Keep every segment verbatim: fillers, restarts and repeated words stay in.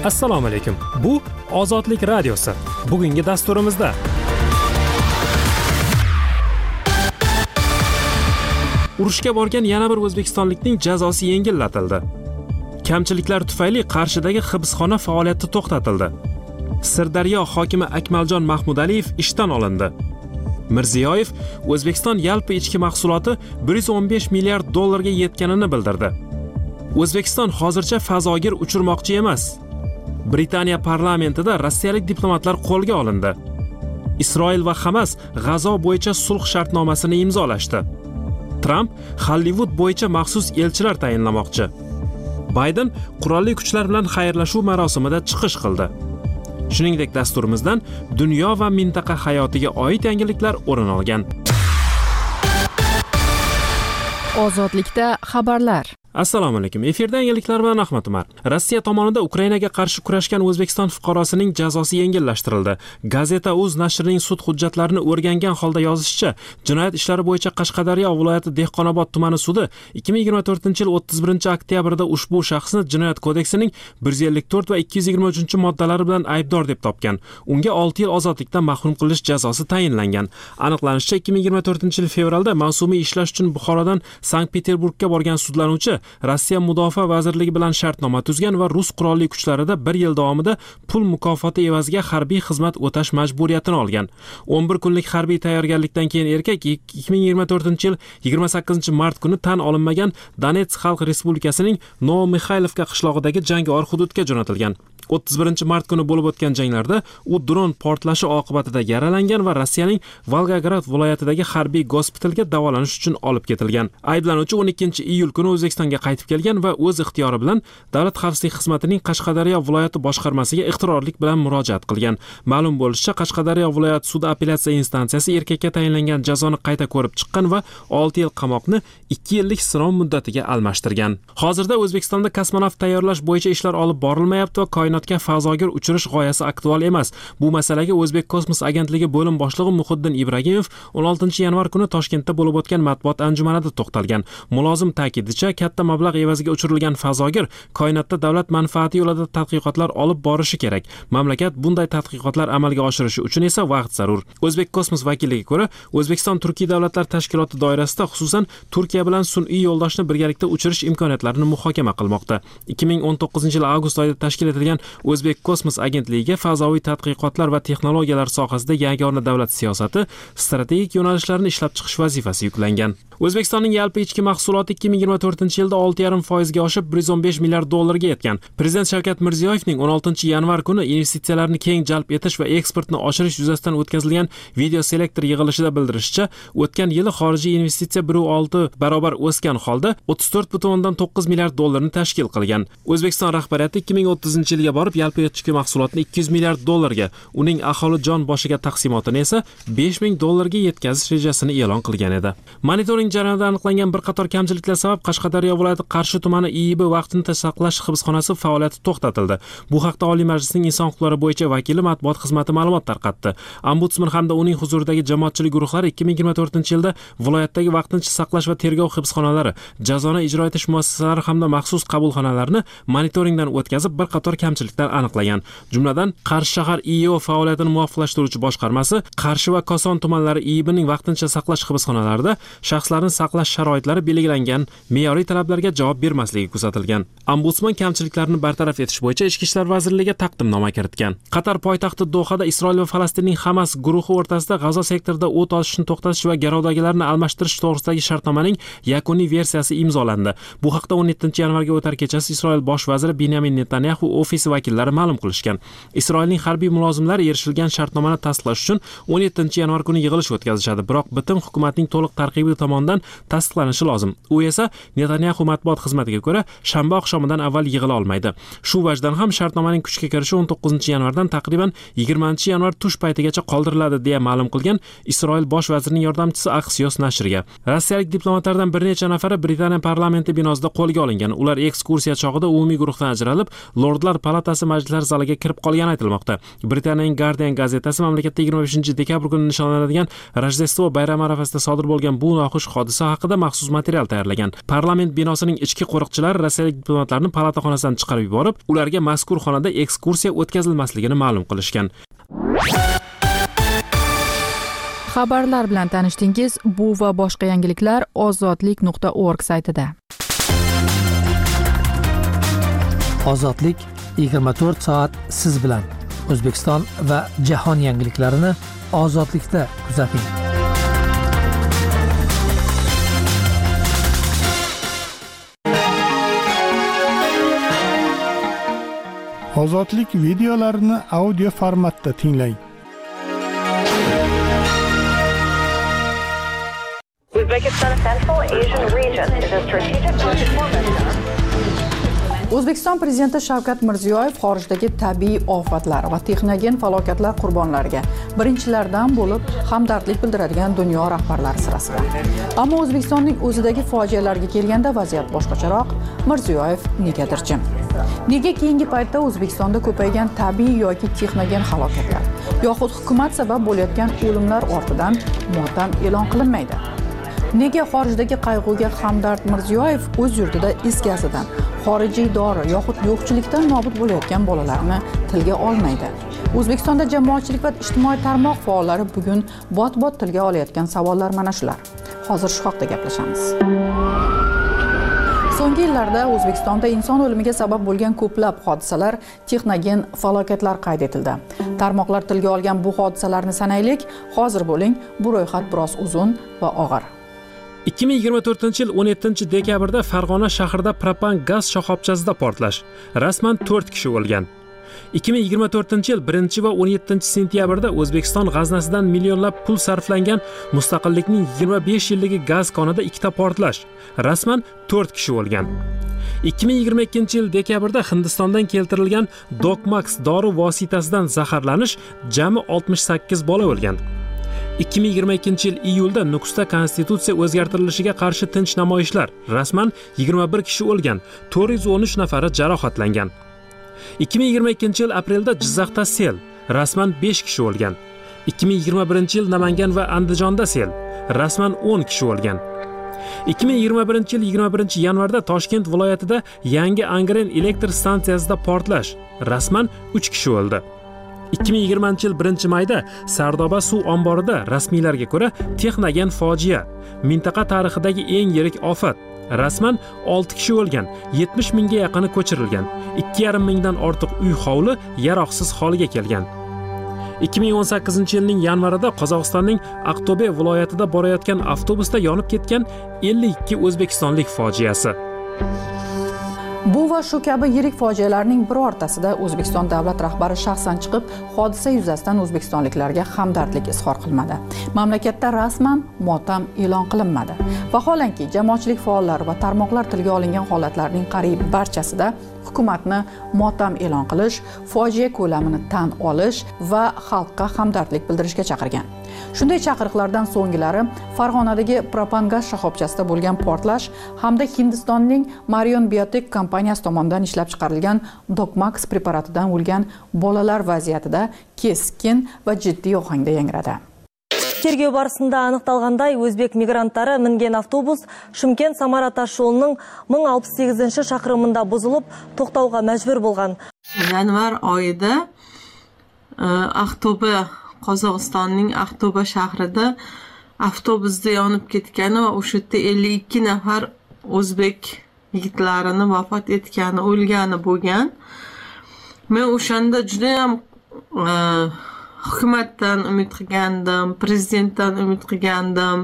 Assalomu alaykum. Bu Ozodlik radiosi. Bugungi dasturimizda urushga borgan yana bir o'zbekistonlikning jazosi yengillatildi. Kamchiliklar tufayli Qarshidagi hibsxona faoliyati to'xtatildi. Sirdaryo hokimi Akmaljon Mahmudaliyev ishdan olindi. Mirziyoyev O'zbekiston yalpi ichki mahsuloti bir yuz o'n besh milliard dollarga yetganini bildirdi. O'zbekiston hozircha fazogir uchirmoqchi emas. Britaniya parlamentida rossiyalik diplomatlar qo'lga olindi. Isroil va Hamas G'azo bo'yicha sulh shartnomasini imzolashdi. Tramp Hollywood bo'yicha maxsus elchilar tayinlamoqchi. Bayden qurolli kuchlar bilan xayrlashuv marosimida chiqish qildi. Shuningdek, dasturimizdan dunyo va mintaqa hayotiga oid yangiliklar o'rin olgan. Ozodlikda xabarlar. Assalomu alaykum. Efirda yangiliklar bilan Ahmad Umar. Rossiya tomonidan Ukrainaga qarshi kurashgan O'zbekiston fuqarosining jazosi yengillashtirildi. Gazeta.uz nashrining sud hujjatlarini o'rgangan holda yozishicha, jinoyat ishlari bo'yicha Qashqadaryo viloyati Dehqonobod tumani sudi ikki ming yigirma to'rtinchi yil o'ttiz birinchi oktyabrda ushbu shaxsni Jinoyat kodeksining bir yuz ellik to'rt va ikki yuz yigirma uchinchi moddalari bilan aybdor deb topgan. Unga olti yil ozodlikdan mahrum qilish jazosi tayinlangan. Aniqlanishicha, ikki ming yigirma to'rtinchi yil fevralda mavsumiy ishlash uchun Buxorodan Sankt-Peterburgga borgan sudlanuvchi Rossiya Mudofaa vazirligi bilan shartnoma tuzgan va rus qurolli kuchlarida bir yil davomida pul mukofoti evaziga harbiy xizmat o'tash majburiyatini olgan. o'n bir kunlik harbiy tayyorgarlikdan keyin erkak ikki ming yigirma to'rtinchi yil yigirma sakkizinchi mart kuni tan olinmagan Donetsk Xalq Respublikasining Novomixaylovka qishlog'idagi jangovar hududga jo'natilgan. o'ttiz birinchi mart kuni bo'lib o'tgan janglarda u dron portlashi oqibatida yaralangan va Rossiyaning Volgograd viloyatidagi harbiy gospitalga davolanish uchun olib ketilgan. Ayblanuvchi o'n ikkinchi iyul kuni O'zbekistonga qaytib kelgan va o'z ixtiyori bilan Davlat xavfsizlik xizmatining Qashqadaryo viloyati boshqarmasiga ixtirorlik bilan murojaat qilgan. Ma'lum bo'lishicha, Qashqadaryo viloyati sudi apellyatsiya instansiyasi erkakka tayinlangan jazoni qayta ko'rib chiqqan va olti yil qamoqni ikki yillik sinov muddatiga almashtirgan. Hozirda O'zbekistonda kosmonavt tayyorlash bo'yicha ishlar olib borilmayapti va koinotga fazogir uchirish g'oyasi aktual emas. Bu masalaga O'zbek kosmos agentligi bo'lim boshlig'i Muhiddin Ibragimov o'n oltinchi yanvar kuni Toshkentda bo'lib o'tgan matbuot anjumanida to'xtalgan. Mulozim ta'kidlashicha, katta mablag' evaziga uchirilgan fazogir koinotda davlat manfaati yo'lida tadqiqotlar olib borishi kerak. Mamlakat bunday tadqiqotlar amalga oshirishi uchun esa vaqt zarur. O'zbek kosmos vakiliga ko'ra, O'zbekiston Turkiy davlatlar tashkiloti doirasida xususan Turkiya bilan sun'iy yo'ldoshni birgalikda uchirish imkoniyatlarini muhokama qilmoqda. ikki ming o'n to'qqizinchi yil avgust oyida tashkil etilgan O'zbek kosmos agentligiga fazoviy tadqiqotlar va texnologiyalar sohasida yagona davlat siyosati, strategik yo'nalishlarni ishlab chiqish vazifasi yuklangan. O'zbekistonning yalpi ichki mahsuloti ikki ming yigirma to'rtinchi yilda olti yarim foizga oshib bir yuz o'n besh milliard dollarga yetgan. Prezident Shavkat Mirziyoyevning o'n oltinchi yanvar kuni investitsiyalarni keng jalb etish va eksportni oshirish yuzasidan o'tkazilgan video selektor yig'ilishida bildirishicha, o'tgan yili xorijiy investitsiya bir nuqta olti barobar o'sgan holda o'ttiz to'rt butun o'ndan to'qqiz milliard dollarni tashkil qilgan. O'zbekiston rahbariyati ikki ming o'ttizinchi yilga borib yalpi ichki mahsulotni ikki yuz milliard dollarga, uning aholi jon boshiga taqsimotini esa besh ming dollarga yetkazish rejasini e'lon qilgan edi. Monitoring jarayonida aniqlangan bir qator kamchiliklar sabab Qashqadaryo viloyati Qarshi tumani I I B vaqtincha saqlash hibsxonasi faoliyati to'xtatildi. Bu haqda Oliy Majlisning inson huquqlari bo'yicha vakili matbuot xizmati ma'lumot tarqatdi. Ombudsman hamda uning huzuridagi jamoatchilik guruhlari ikki ming yigirma to'rtinchi yilda viloyatdagi vaqtincha saqlash va tergov hibsxonalari, jazoni ijro etish muassasalari hamda maxsus qabulxonalarni monitoringdan o'tkazib bir qator kamchiliklar aniqlagan. Jumladan, Qarshi shahar I I O faoliyatini muvofiqlashtiruvchi boshqarmasi Qarshi va Koson tumanlari I I Bning vaqtincha saqlash hibsxonalarida shaxslarni saqlash sharoitlari belgilangan me'yoriy talablarga javob bermasligi kuzatilgan. Ombudsman kamchiliklarni bartaraf etish bo'yicha Ichki ishlar vazirligiga taqdimnoma kiritgan. Qatar poytaxti Dohada Isroil va Falastinning Hamas guruhi o'rtasida G'azo sektorida o't ochishni to'xtatish va garovdagilarni almashtirish to'g'risidagi shartnomaning yakuniy versiyasi imzolandi. Bu haqda o'n yettinchi yanvarga o'tar kechasi Isroil bosh vaziri Benyamin Netanyahu ofisi vakillari ma'lum qilishgan. Isroilning harbiy mulozimlari erishilgan shartnomani tasdiqlash uchun o'n yettinchi yanvar kuni yig'ilish o'tkazishadi, biroq bitim hukumatning to'liq tarkibi tomonidan tasdiqlanishi lozim. U esa Netanyahu matbuot xizmatiga ko'ra shanba oqshomidan avval yig'ila olmaydi. Shu vajdan ham shartnomaning kuchga kirishi o'n to'qqizinchi yanvardan taqriban yigirmanchi yanvar tush paytigacha qoldiriladi deya ma'lum qilgan Isroil bosh vazirining yordamchisi Axios nashriga. Rossiyalik diplomatlardan bir necha nafari Britaniya parlamenti binosida qo'lga olingan. Ular ekskursiya chog'ida umumiy guruhdan ajralib, Lordlar palatasi majlislar zaliga kirib qolgani aytilmoqda. Britaniyaning Guardian gazetasi mamlakatda yigirma beshinchi dekabr kuni nishonlanadigan Rojdestvo bayrami arafasida sodir bo'lgan bu noxush hodisa haqida maxsus material tayyorlagan. Parlament binosining ichki qo'riqchilari rossiyalik diplomatlarni palata xonasidan chiqarib yuborib, ularga mazkur xonada ekskursiya o'tkazilmasligini ma'lum qilishgan. Xabarlar bilan tanishdingiz. Bu va boshqa yangiliklar ozodlik nuqta org saytida. Ozodlik yigirma to'rt soat siz bilan. O'zbekiston va jahon yangiliklarini ozodlikda kuzating. Ozodlik videolarini audio formatda tinglang. Uzbekistan's Central Asian region is a strategic market for Moscow. O'zbekiston prezidenti Shavkat Mirziyoyev xorijdagi tabiiy ofatlar va texnogen falokatlar qurbonlariga birinchilardan bo'lib hamdardlik bildiradigan dunyo rahbarlari sirasida. Ammo O'zbekistonning o'zidagi fojialarga kelganda vaziyat boshqacharoq. Mirziyoyev negadir jim. Nega keyingi paytda O'zbekistonda ko'paygan tabiiy yoki texnogen halokatlar yoxud hukumat sabab bo'layotgan o'limlar ortidan motam e'lon qilinmaydi? Nega xorijdagi qayg'uga hamdard Mirziyoyev o'z yurtida is gazidan, xorijiy dori yoxud yo'qchilikdan nobud bo'layotgan bolalarni tilga olmaydi? O'zbekistonda jamoatchilik va ijtimoiy tarmoq faollari bugun bot-bot tilga olayotgan savollar mana shular. Hozir shu haqda gaplashamiz. So'nggi yillarda O'zbekistonda inson o'limiga sabab bo'lgan ko'plab hodisalar, texnogen falokatlar qayd etildi. Tarmoqlar tilga olgan bu hodisalarni sanaylik. Hozir bo'ling, bu ro'yxat biroz uzun va og'ir. ikki ming yigirma to'rtinchi yil o'n yettinchi dekabrda Farg'ona shahrida propan gaz shoxobchasida portlash. Rasman to'rt kishi o'lgan. ikki ming yigirma to'rtinchi yil birinchi va o'n yettinchi sentyabrda O'zbekiston g'aznasidan millionlab pul sarflangan mustaqillikning yigirma besh yilligi gaz konida ikkita portlash. Rasman to'rt kishi o'lgan. ikki ming yigirma ikkinchi yil dekabrda Hindistondan keltirilgan Dokmax dori vositasidan zaharlanish, jami oltmish sakkiz bola o'lgan. ikki ming yigirma ikkinchi yil iyulda Nukusda konstitutsiya o'zgartirilishiga qarshi tinch namoyishlar. Rasman yigirma bir kishi o'lgan, to'rt yuz o'n uch nafari jarohatlangan. ikki ming yigirma ikkinchi yil aprelda Jizzaxda sel. Rasman besh kishi o'lgan. ikki ming yigirma birinchi yil Namangan va Andijonda sel. Rasman o'n kishi o'lgan. ikki ming yigirma birinchi yil yigirma birinchi yanvarda Toshkent viloyatida yangi Angren elektr stansiyasida portlash. Rasman uch kishi o'ldi. ikki ming yigirmanchi yil birinchi mayda Sardoba suv omborida rasmiylarga ko'ra texnogen fojia, mintaqa tarixidagi eng yirik ofat. Rasman olti kishi o'lgan, yetmish mingga yaqini ko'chirilgan, ikki yarim mingdan ortiq uy hovli yaroqsiz holga kelgan. ikki ming o'n sakkizinchi yilning yanvarida Qozog'istonning Aqto'be viloyatida borayotgan avtobusda yonib ketgan ellik ikki o'zbekistonlik fojiasi. Bu va shu kabi yirik fojialarning birortasida O'zbekiston davlat rahbari shaxsan chiqib, hodisa yuzasidan o'zbekistonliklarga hamdardlik izhor qilmadi. Mamlakatda rasman motam e'lon qilinmadi. Vaholanki, jamoatchilik faollari va tarmoqlar tilga olingan holatlarning qariyb barchasida hukumatni motam e'lon qilish, fojia ko'lamini tan olish va xalqqa hamdardlik bildirishga chaqirgan. Shunday chaqiriqlardan so'nggilari Farg'onadagi propan gaz shoxobchasida bo'lgan portlash hamda Hindistonning Marion Biotech kompaniyasi tomonidan ishlab chiqarilgan Dokmax preparatidan o'lgan bolalar vaziyatida keskin va jiddiy ohangda yangradi. Тергөө барысында анықталғандай, өзбек мигранттары мінген автобус Шымкент-Самара тас жолының мың алпыс сегізінші шақырымында бұзылып, тоқтауға мәжбүр болған. Yanvar oyida Aqto'be, Qozog'istonning Aqto'be shahrida avtobusda yonib ketgani va o'sha yerda ellik ikki nafar o'zbek yigitlarini vafot etgani, o'lgani bo'lgan. Men o'shanda juda ham hukumatdan umid qilgandim, prezidentdan umid qilgandim.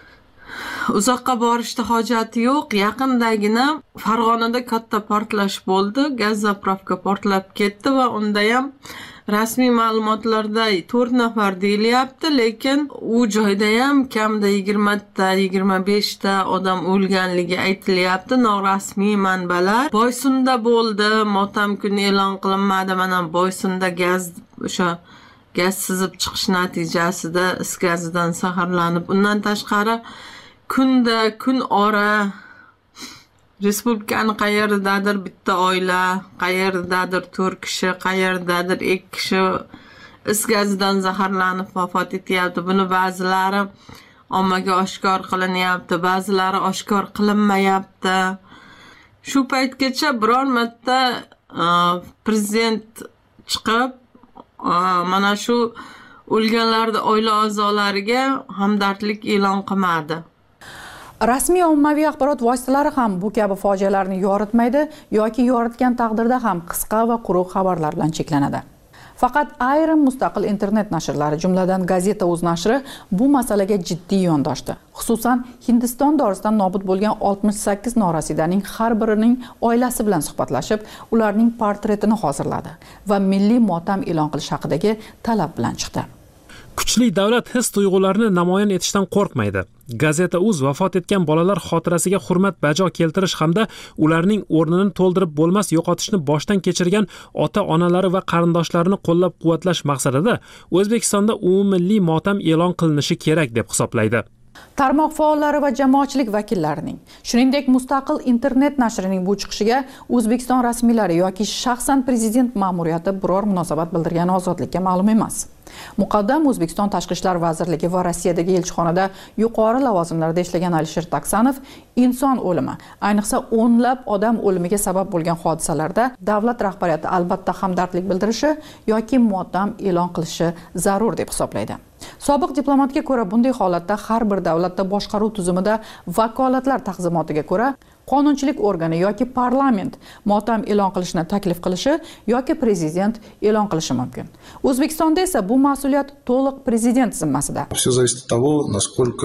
Uzoqqa borishda hojati yo'q. Yaqindagina Farg'onada katta portlash bo'ldi. Gaz zapravka portlab ketdi va unda ham rasmiy ma'lumotlarda to'rt nafar deyilyapti, lekin u joyda ham kamida yigirma ta, yigirma besh ta odam o'lganligi aytilyapti. Norasmiy manbalar. Boysunda bo'ldi, motam kuni e'lon qilinmadi. Mana Boysunda gaz o'sha gaz sizib chiqish natijasida is gazidan zaharlanib, undan tashqari kunda kun ora respublikani qayerdadir bitta oila, qayerdadir to'rt kishi, qayerdadir ikki kishi is gazidan zaharlanib vafot etyapti. Buni ba'zilari ommaga oshkor qilinyapti, ba'zilari oshkor qilinmayapti. Shu paytgacha biror marta prezident chiqib mana shu o'lganlarning oila a'zolariga hamdardlik e'lon qilmadi. Rasmiy ommaviy axborot vositalari ham bu kabi fojialarni yoritmaydi yoki yoritgan taqdirda ham qisqa va quruq xabarlar bilan cheklanadi. Faqat ayrim mustaqil internet nashrlari, jumladan Gazeta.uz nashri bu masalaga jiddiy yondoshdi. Xususan, Hindiston dorisidan nobud bo'lgan oltmish sakkiz norasidaning har birining oilasi bilan suhbatlashib, ularning portretini hozirladi va milliy motam e'lon qilish haqidagi talab bilan chiqdi. Kuchli davlat his-tuyg'ularni namoyon etishdan qo'rqmaydi. Gazeta.uz vafot etgan bolalar xotirasiga hurmat bajo keltirish hamda ularning o'rnini to'ldirib bo'lmas yo'qotishni boshdan kechirgan ota-onalari va qarindoshlarini qo'llab-quvvatlash maqsadida O'zbekistonda umummilliy motam e'lon qilinishi kerak deb hisoblaydi. Tarmoq faollari va jamoatchilik vakillarining, shuningdek mustaqil internet nashrining bu chiqishiga O'zbekiston rasmiylari yoki shaxsan prezident ma'muriyati biror munosabat bildirgani ozodlikka ma'lum emas. Muqaddam O'zbekiston Tashqi ishlar vazirligi va Rossiyadagi elchixonada yuqori lavozimlarda ishlagan Alisher Taksanov inson o'limi, ayniqsa o'nlab odam o'limiga sabab bo'lgan hodisalarda davlat rahbariyati albatta hamdardlik bildirishi yoki motam e'lon qilishi zarur deb hisoblaydi. Sobiq diplomatga ko'ra bunday holatda har bir davlatda boshqaruv tuzumida vakolatlar taqsimotiga ko'ra qonunchilik organi yoki parlament motam e'lon qilishni taklif qilishi yoki prezident e'lon qilishi mumkin. O'zbekistonda esa bu mas'uliyat to'liq prezident zimmasida. Все зависит от того, насколько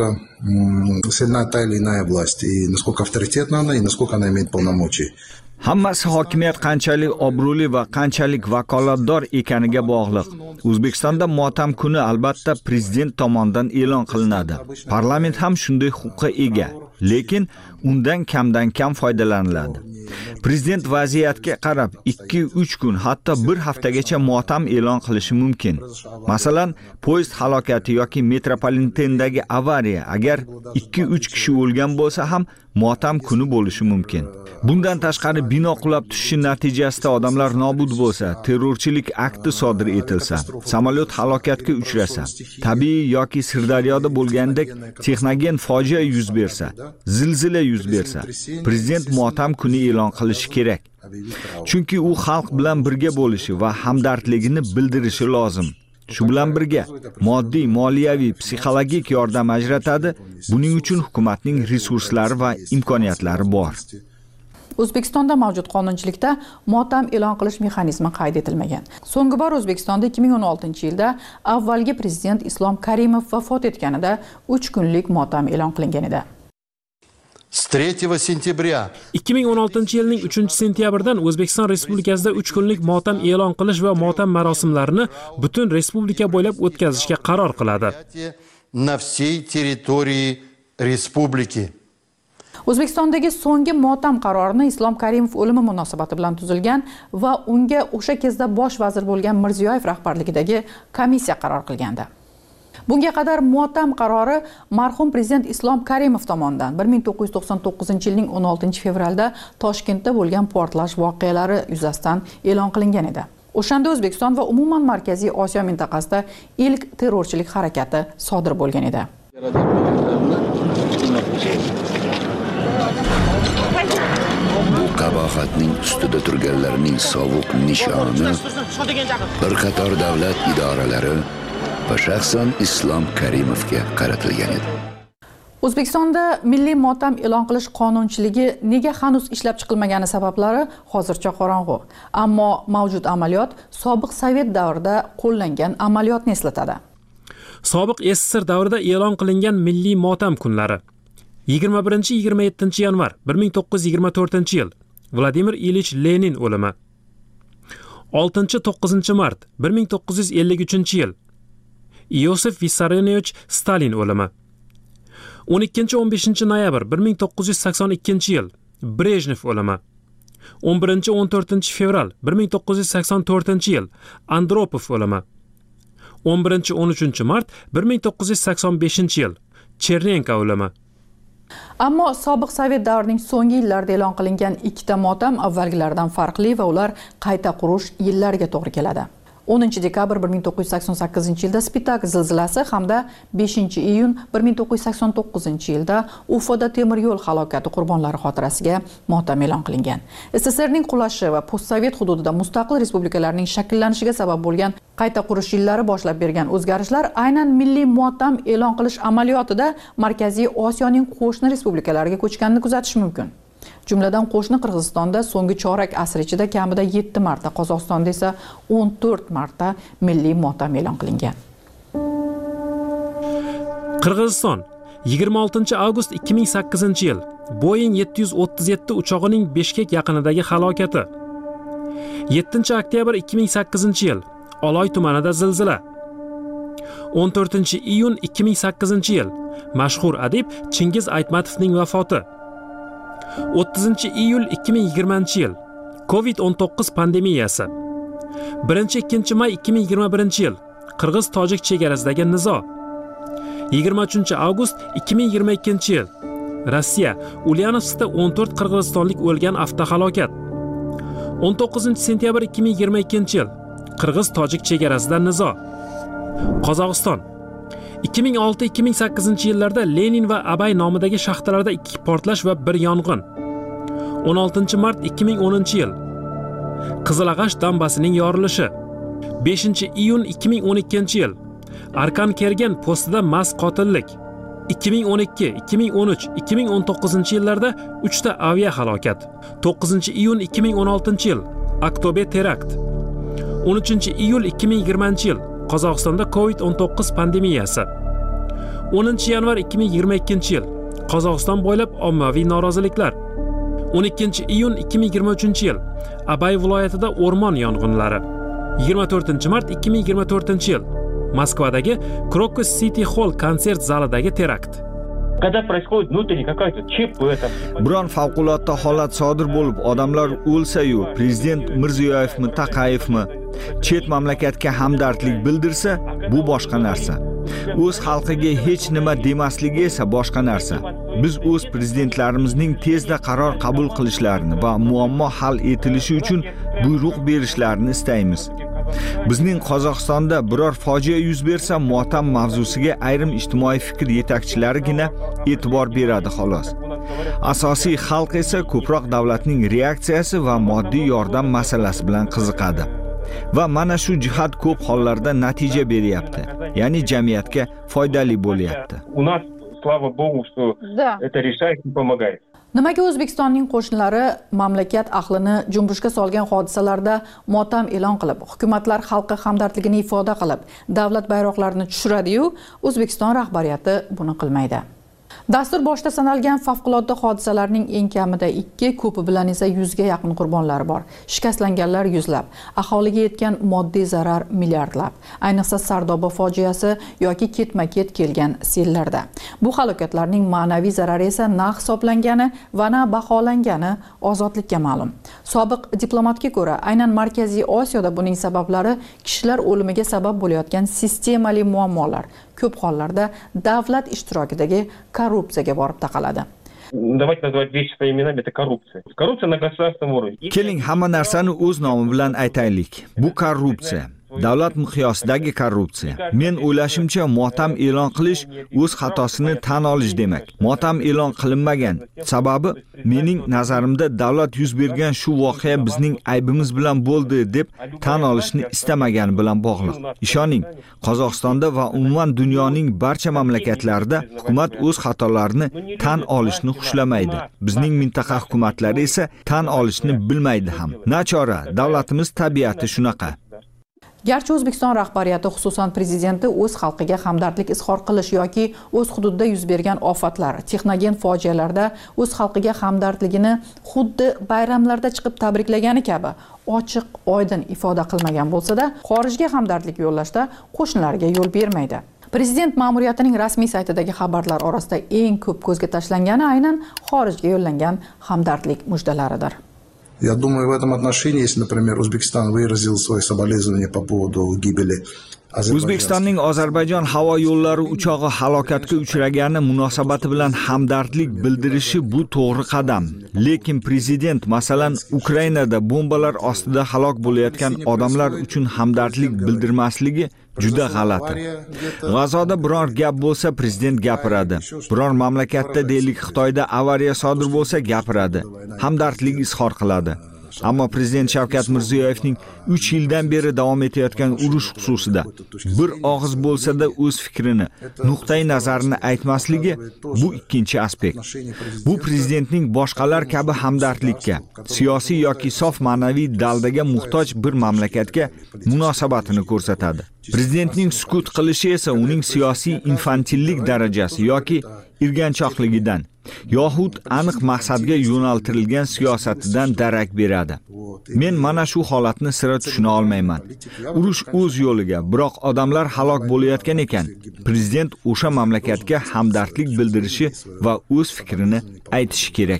сильна та или иная власть, и насколько авторитетна она, и насколько она имеет полномочий. Hammasi hokimiyat qanchalik obro'li va qanchalik vakolatdor ekaniga bog'liq. O'zbekistonda motam kuni albatta prezident tomonidan e'lon qilinadi. Parlament ham shunday huquqqa ega, lekin undan kamdan kam foydalaniladi. Prezident vaziyatga qarab ikki uch kun, hatto bir haftagacha motam e'lon qilishi mumkin. Masalan, poyezd halokati yoki metropolitendagi avariya, agar ikki uch kishi o'lgan bo'lsa ham motam kuni bo'lishi mumkin. Bundan tashqari bino qulab tushishi natijasida odamlar nobud bo'lsa, terrorchilik akti sodir etilsa, samolyot halokatga uchrasa, tabiiy yoki Sirdaryoda bo'lgandek texnogen fojia yuz bersa, zilzila yuz bersa, prezident motam kuni e'lon qilishi kerak. Chunki u xalq bilan birga bo'lishi va hamdardligini bildirishi lozim. Shu bilan birga moddiy, moliyaviy, psixologik yordam ajratadi. Buning uchun hukumatning resurslari va imkoniyatlari bor. O'zbekistonda mavjud qonunchilikda motam e'lon qilish mexanizmi qayd etilmagan. So'nggi bor O'zbekistonda ikki ming o'n oltinchi yilda avvalgi prezident Islom Karimov vafot etganida uch kunlik motam e'lon qilingan edi. ikki ming o'n oltinchi yilning uchinchi sentyabridan O'zbekiston Respublikasida uch kunlik motam e'lon qilish va motam marosimlarini butun respublika bo'ylab o'tkazishga qaror qiladi. O'zbekistondagi so'nggi motam qarorini Islom Karimov o'limi munosabati bilan tuzilgan va unga o'sha kezda bosh vazir bo'lgan Mirziyoyev rahbarligidagi komissiya qaror qilgandi. Bunga qadar motam qarori marhum prezident Islom Karimov tomonidan bir ming to'qqiz yuz to'qson to'qqizinchi yilning o'n oltinchi fevralda Toshkentda bo'lgan portlash voqealari yuzasidan e'lon qilingan edi. O'shanda O'zbekiston va umuman Markaziy Osiyo mintaqasida ilk terrorchilik harakati sodir bo'lgan edi. Qabohatning ustida turganlarning sovuq nishoni bir qator davlat idoralari va shaxsan Islom Karimovga qaratilgan edi. O'zbekistonda milliy motam e'lon qilish qonunchiligi nega hanuz ishlab chiqilmagani sabablari hozircha qorong'u. Ammo mavjud amaliyot sobiq Sovet davrida qo'llangan amaliyotni eslatadi. Sobiq S S R davrida e'lon qilingan milliy motam kunlari: yigirma birinchi yigirma yettinchi yanvar bir ming to'qqiz yuz yigirma to'rtinchi yil Vladimir Ilich Lenin o'limi. oltinchi to'qqizinchi mart bir ming to'qqiz yuz ellik uchinchi yil Iosif Vissarionovich Stalin o'limi. o'n ikkinchi o'n beshinchi noyabr bir ming to'qqiz yuz sakson ikkinchi yil Brejnev o'limi. o'n birinchi o'n to'rtinchi fevral bir ming to'qqiz yuz sakson to'rtinchi yil Andropov o'limi. o'n birinchi o'n uchinchi mart bir ming to'qqiz yuz sakson beshinchi yil Chernenko o'limi. Ammo sobiq Sovet davrining so'nggi yillarida e'lon qilingan ikkita motam avvalgilaridan farqli va ular qayta qurish yillariga to'g'ri keladi. o'ninchi dekabr bir ming to'qqiz yuz sakson sakkizinchi yilda Spitak zilzilasi hamda beshinchi iyun bir ming to'qqiz yuz sakson to'qqizinchi yilda Ufoda temir yo'l halokati qurbonlari xotirasiga motam e'lon qilingan. SSRning qulashi va postsovet hududida mustaqil respublikalarning shakllanishiga sabab bo'lgan qayta qurish yillari boshlab bergan o'zgarishlar aynan milliy motam e'lon qilish amaliyotida Markaziy Osiyoning qo'shni respublikalariga ko'chganini kuzatish mumkin. Jumladan qo'shni Qirg'izistonda so'nggi chorak asr ichida kamida yetti marta, Qozog'istonda esa o'n to'rt marta milliy motam e'lon qilingan. Qirg'iziston yigirma oltinchi avgust ikki ming sakkizinchi yil Boeing yetti yuz o'ttiz yetti uchog'ining Bishkek yaqinidagi halokati. yettinchi oktyabr ikki ming sakkizinchi yil Oloy tumanida zilzila. o'n to'rtinchi iyun ikki ming sakkizinchi yil mashhur adib Chingiz Aytmatovning vafoti. o'ttizinchi iyul ikki ming yigirmanchi yil Covid o'n to'qqiz pandemiyasi. birinchi ikkinchi may ikki ming yigirma birinchi yil Qirg'iz-Tojik chegarasidagi nizo. yigirma uchinchi avgust ikki ming yigirma ikkinchi yil Rossiya Ulyanovskda o'n to'rt qirg'izistonlik o'lgan avtohalokat. o'n to'qqizinchi sentyabr ikki ming yigirma ikkinchi yil Qirg'iz-Tojik chegarasida nizo. Qozog'iston ikki ming olti ikki ming sakkizinchi yillarda Lenin va Abay nomidagi shaxtalarda ikki portlash va bir yong'in. o'n oltinchi mart ikki ming o'ninchi yil Qizilag'ash dambasining yorilishi. beshinchi iyun ikki ming o'n ikkinchi yil Arkan Kergen postida mas qotillik. ikki ming o'n ikki, ikki ming o'n uch, ikki ming o'n to'qqizinchi yillarda uchta avia halokat. to'qqizinchi iyun ikki ming o'n oltinchi yil Aktobe terakt. o'n uchinchi iyul ikki ming yigirmanchi yil Qozog'istonda Covid o'n to'qqiz pandemiyasi. o'ninchi yanvar ikki ming yigirma ikkinchi yil Qozog'iston bo'ylab ommaviy noroziliklar. o'n ikkinchi iyun ikki ming yigirma uchinchi yil Abay viloyatida o'rmon yong'inlari. yigirma to'rtinchi mart ikki ming yigirma to'rtinchi yil Moskvadagi Krokus City Hall konsert zalidagi terakt. Biron favqulodda holat sodir bo'lib, odamlar o'lsa-yu, prezident Mirziyoyevmi, Taqayevmi chet mamlakatga hamdardlik bildirsa, bu boshqa narsa. O'z xalqiga hech nima demasligi esa boshqa narsa. Biz o'z prezidentlarimizning tezda qaror qabul qilishlarini va muammo hal etilishi uchun buyruq berishlarini istaymiz. Bizning Qozog'istonda biror fojia yuz bersa, motam mavzusiga ayrim ijtimoiy fikr yetakchilarigina e'tibor beradi xolos. Asosiy xalq esa ko'proq davlatning reaksiyasi va moddiy yordam masalasi bilan qiziqadi. Va mana shu jihat ko'p hollarda natija beryapti. Ya'ni jamiyatga foydali bo'lyapti. Nimaga O'zbekistonning qo'shnilari mamlakat ahlini junbushga solgan hodisalarda motam e'lon qilib, hukumatlar xalqqa hamdardligini ifoda qilib, davlat bayroqlarini tushiradi-yu, O'zbekiston rahbariyati buni qilmaydi. Dastur boshida sanalgan favqulodda hodisalarning eng kamida ikki, ko'pi bilan esa yuzga yaqin qurbonlar bor. Shikastlanganlar yuzlab, aholiga yetgan moddiy zarar milliardlab. Ayniqsa Sardoba fojiasi yoki ketma-ket kelgan sellarda. Bu halokatlarning ma'naviy zarari esa na hisoblangani va na baholangani ozodlikka ma'lum. Sobiq diplomatga ko'ra, aynan Markaziy Osiyoda buning sabablari kishilar o'limiga sabab bo'layotgan sistemali muammolar, ko'p hollarda davlat ishtirokidagi korrupsiyaga borib taqaladi. Keling, hamma narsani o'z nomi bilan aytaylik. Bu korrupsiya. Davlat miqyosidagi korrupsiya. Men o'ylashimcha, motam e'lon qilish o'z xatosini tan olish demak. Motam e'lon qilinmagan. Sababi, mening nazarimda davlat yuz bergan shu voqea bizning aybimiz bilan bo'ldi deb tan olishni istamagani bilan bog'liq. Ishoning, Qozog'istonda va umuman dunyoning barcha mamlakatlarida hukumat o'z xatolarini tan olishni xushlamaydi. Bizning mintaqa hukumatlari esa tan olishni bilmaydi ham. Nachora, davlatimiz tabiati shunaqa. Garchi O'zbekiston rahbariyati, xususan prezidenti o'z xalqiga hamdardlik izhor qilish yoki o'z hududida yuz bergan ofatlar, texnogen fojialarda o'z xalqiga hamdardligini xuddi bayramlarda chiqib tabriklagani kabi ochiq, oydin ifoda qilmagan bo'lsa-da, xorijga hamdardlik yo'llashda qo'shnilariga yo'l bermaydi. Prezident ma'muriyatining rasmiy saytidagi xabarlar orasida eng ko'p ko'zga tashlangani aynan xorijga yo'llangan hamdardlik mujdalaridir. Я думаю, в этом отношении, если, например, Узбекистан выразил свои соболезнования по поводу гибели O'zbekistonning Ozarbayjon havo yo'llari uchog'i halokatga uchragani munosabati bilan hamdardlik bildirishi bu to'g'ri qadam. Lekin prezident masalan Ukrainada bombalar ostida halok bo'layotgan odamlar uchun hamdardlik bildirmasligi juda g'alati. G'azoda biror gap bo'lsa prezident gapiradi. Biror mamlakatda deylik Xitoyda avariya sodir bo'lsa gapiradi. Hamdardlik izhor qiladi. Ammo prezident Shavkat Mirziyoyevning uch yildan beri davom etayotgan urush xususida bir og'iz bo'lsa-da o'z fikrini, nuqtai nazarini aytmasligi bu ikkinchi aspekt. Bu prezidentning boshqalar kabi hamdardlikka, siyosiy yoki sof ma'naviy daldaga muhtoj bir mamlakatga munosabatini ko'rsatadi. Prezidentning sukut qilishi esa uning siyosiy infantillik darajasi yoki irganchoqligidan yoxud aniq maqsadga yo'naltirilgan siyosatidan darak beradi. Men mana shu holatni sira tushuna olmayman. Urush o'z yo'liga, biroq odamlar halok bo'layotgan ekan. Prezident o'sha mamlakatga hamdardlik bildirishi va o'z fikrini aytishi kerak.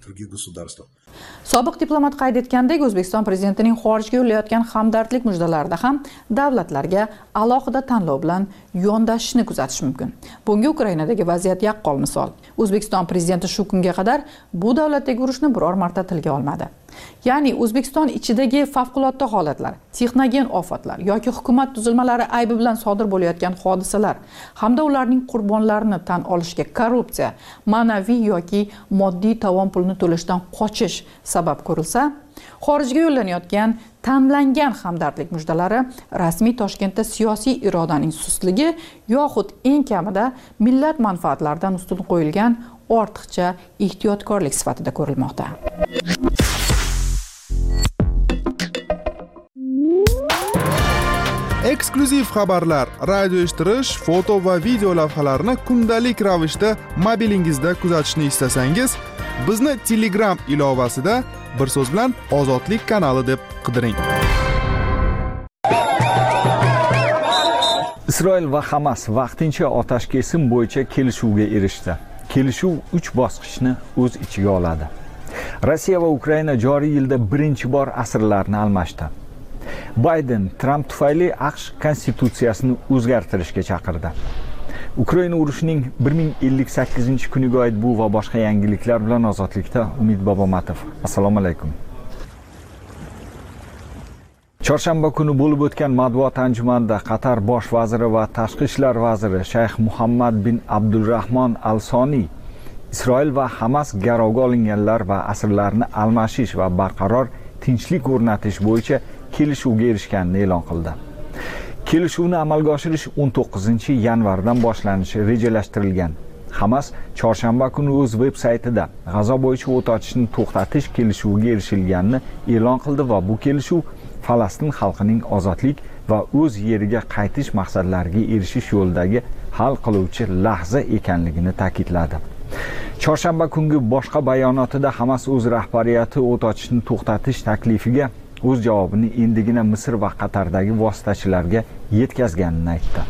Sobiq diplomat qayd etgandek, O'zbekiston prezidentining xorijga yo'llayotgan hamdardlik mujdalarida ham davlatlarga alohida tanlov bilan yondashishni kuzatish mumkin. Bunga Ukrainadagi vaziyat yaqqol misol. O'zbekiston prezidenti shu kunga qadar bu davlatdagi urushni biror marta tilga olmadi. Ya'ni O'zbekiston ichidagi favqulodda holatlar, texnogen ofatlar yoki hukumat tuzilmalari aybi bilan sodir bo'layotgan hodisalar hamda ularning qurbonlarini tan olishga korrupsiya, ma'naviy yoki moddiy tovon pulini to'lashdan qochish sabab ko'rilsa, xorijga yo'llanayotgan tanlangan hamdardlik mujdalari rasmiy Toshkentda siyosiy irodaning sustligi yoxud eng kamida millat manfaatlaridan ustun qo'yilgan ortiqcha ehtiyotkorlik sifatida ko'rilmoqda. Eksklyuziv xabarlar, radio eshittirish, foto va video lavhalarni kundalik ravishda mobilingizda kuzatishni istasangiz, bizni Telegram ilovasida bir so'z bilan Ozodlik kanali deb qidiring. Isroil va Hamas vaqtincha otash kesim bo'yicha kelishuvga erishdi. Kelishuv uch bosqichni o'z ichiga oladi. Rossiya va Ukraina joriy yilda birinchi bor asirlarni almashdi. Bayden Trump tufayli AQSh konstitutsiyasini o'zgartirishga chaqirdi. Ukraina urushining bir ming ellik sakkizinchi kuniga oid bu va boshqa yangiliklar bilan Ozodlikda Umid Bobomatov. Assalomu alaykum. Chorshanba kuni bo'lib o'tgan matbuot anjumanida Qatar bosh vaziri va tashqi ishlar vaziri Shayx Muhammad bin Abdulrahmon Al-Soni Isroil va Hamas garovga olinganlar va asirlarni almashish va barqaror tinchlik o'rnatish bo'yicha kelishuvga erishganini e'lon qildi. Kelishuvni amalga oshirish o'n to'qqizinchi yanvardan boshlanishi rejalashtirilgan. Hamas chorshanba kuni o'z veb-saytida G'azo bo'yicha o't ochishni to'xtatish kelishuviga erishilganini e'lon qildi va bu kelishuv Falastin xalqining ozodlik va o'z yeriga qaytish maqsadlariga erishish yo'lidagi hal qiluvchi lahza ekanligini ta'kidladi. Chorshanba kungi boshqa bayonotida Hamas o'z rahbariyati o't ochishni to'xtatish taklifiga o'z javobini endigina Misr va Qatardagi vositachilarga yetkazganini aytdi.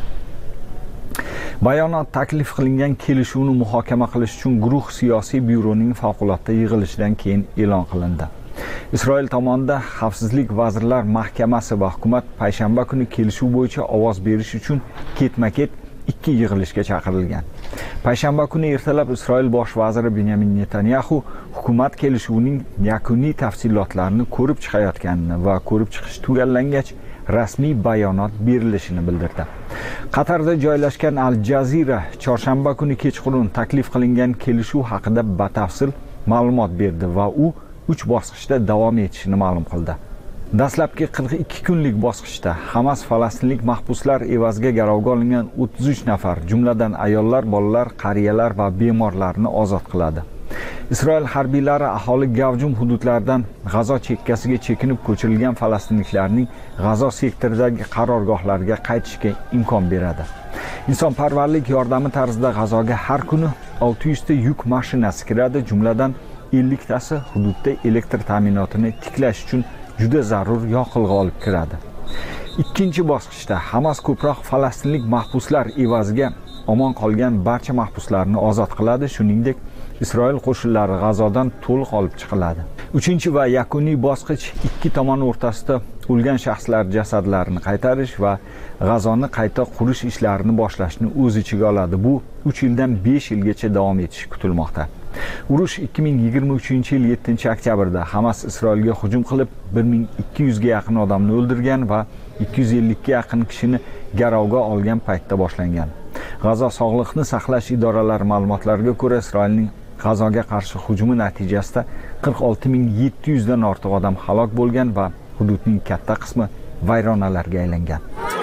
Bayonot taklif qilingan kelishuvni muhokama qilish uchun guruh siyosiy byuroning favqulodda yig'ilishidan keyin e'lon qilindi. Isroil tomonidan Xavfsizlik vazirlar mahkamasi va hukumat payshanba kuni kelishuv bo'yicha ovoz berish uchun ketma-ket ikki yig'ilishga chaqirilgan. Payshanba kuni ertalab Isroil bosh vaziri Benyamin Netanyahu hukumat kelishuvining yakuniy tafsilotlarini ko'rib chiqayotganini va ko'rib chiqish tugallangach rasmiy bayonot berilishini bildirdi. Qatarda joylashgan Al Jazeera chorshanba kuni kechqurun taklif qilingan kelishuv haqida batafsil ma'lumot berdi va u uch bosqichda davom etishini ma'lum qildi. Dastlabki qirq ikki kunlik bosqichda Hamas falastinlik mahbuslar evaziga garovga olingan o'ttiz uch nafar, jumladan ayollar, bolalar, qariyalar va bemorlarni ozod qiladi. Isroil harbiylari aholi gavjum hududlardan G'azo chekkasiga chekinib ko'chirilgan falastinliklarning G'azo sektoridagi qarorgohlariga qaytishga imkon beradi. Insonparvarlik yordami tarzida G'azoga har kuni olti yuz ta yuk mashinasi kiradi, jumladan ellik tasi hududda elektr ta'minotini tiklash uchun juda zarur yoqilg'i olib kiradi. Ikkinchi bosqichda Hamas ko'proq falastinlik mahbuslar evaziga omon qolgan barcha mahbuslarni ozod qiladi, shuningdek Isroil qo'shinlari G'azodan to'liq olib chiqiladi. Uchinchi va yakuniy bosqich ikki tomon o'rtasida o'lgan shaxslar jasadlarini qaytarish va G'azoni qayta qurish ishlarini boshlashni o'z ichiga oladi. Bu uch yildan besh yilgacha davom etishi kutilmoqda. Urush ikki ming yigirma uchinchi yil yettinchi oktyabrda Hamas Isroilga hujum qilib bir ming ikki yuz ga yaqin odamni o'ldirgan va ikki yuz ellik ga yaqin kishini garovga olgan paytda boshlangan. G'azo sog'liqni saqlash idoralari ma'lumotlariga ko'ra, Isroilning G'azoga qarshi hujumi natijasida qirq olti ming yetti yuz dan ortiq odam halok bo'lgan va hududning katta qismi vayronalarga aylangan.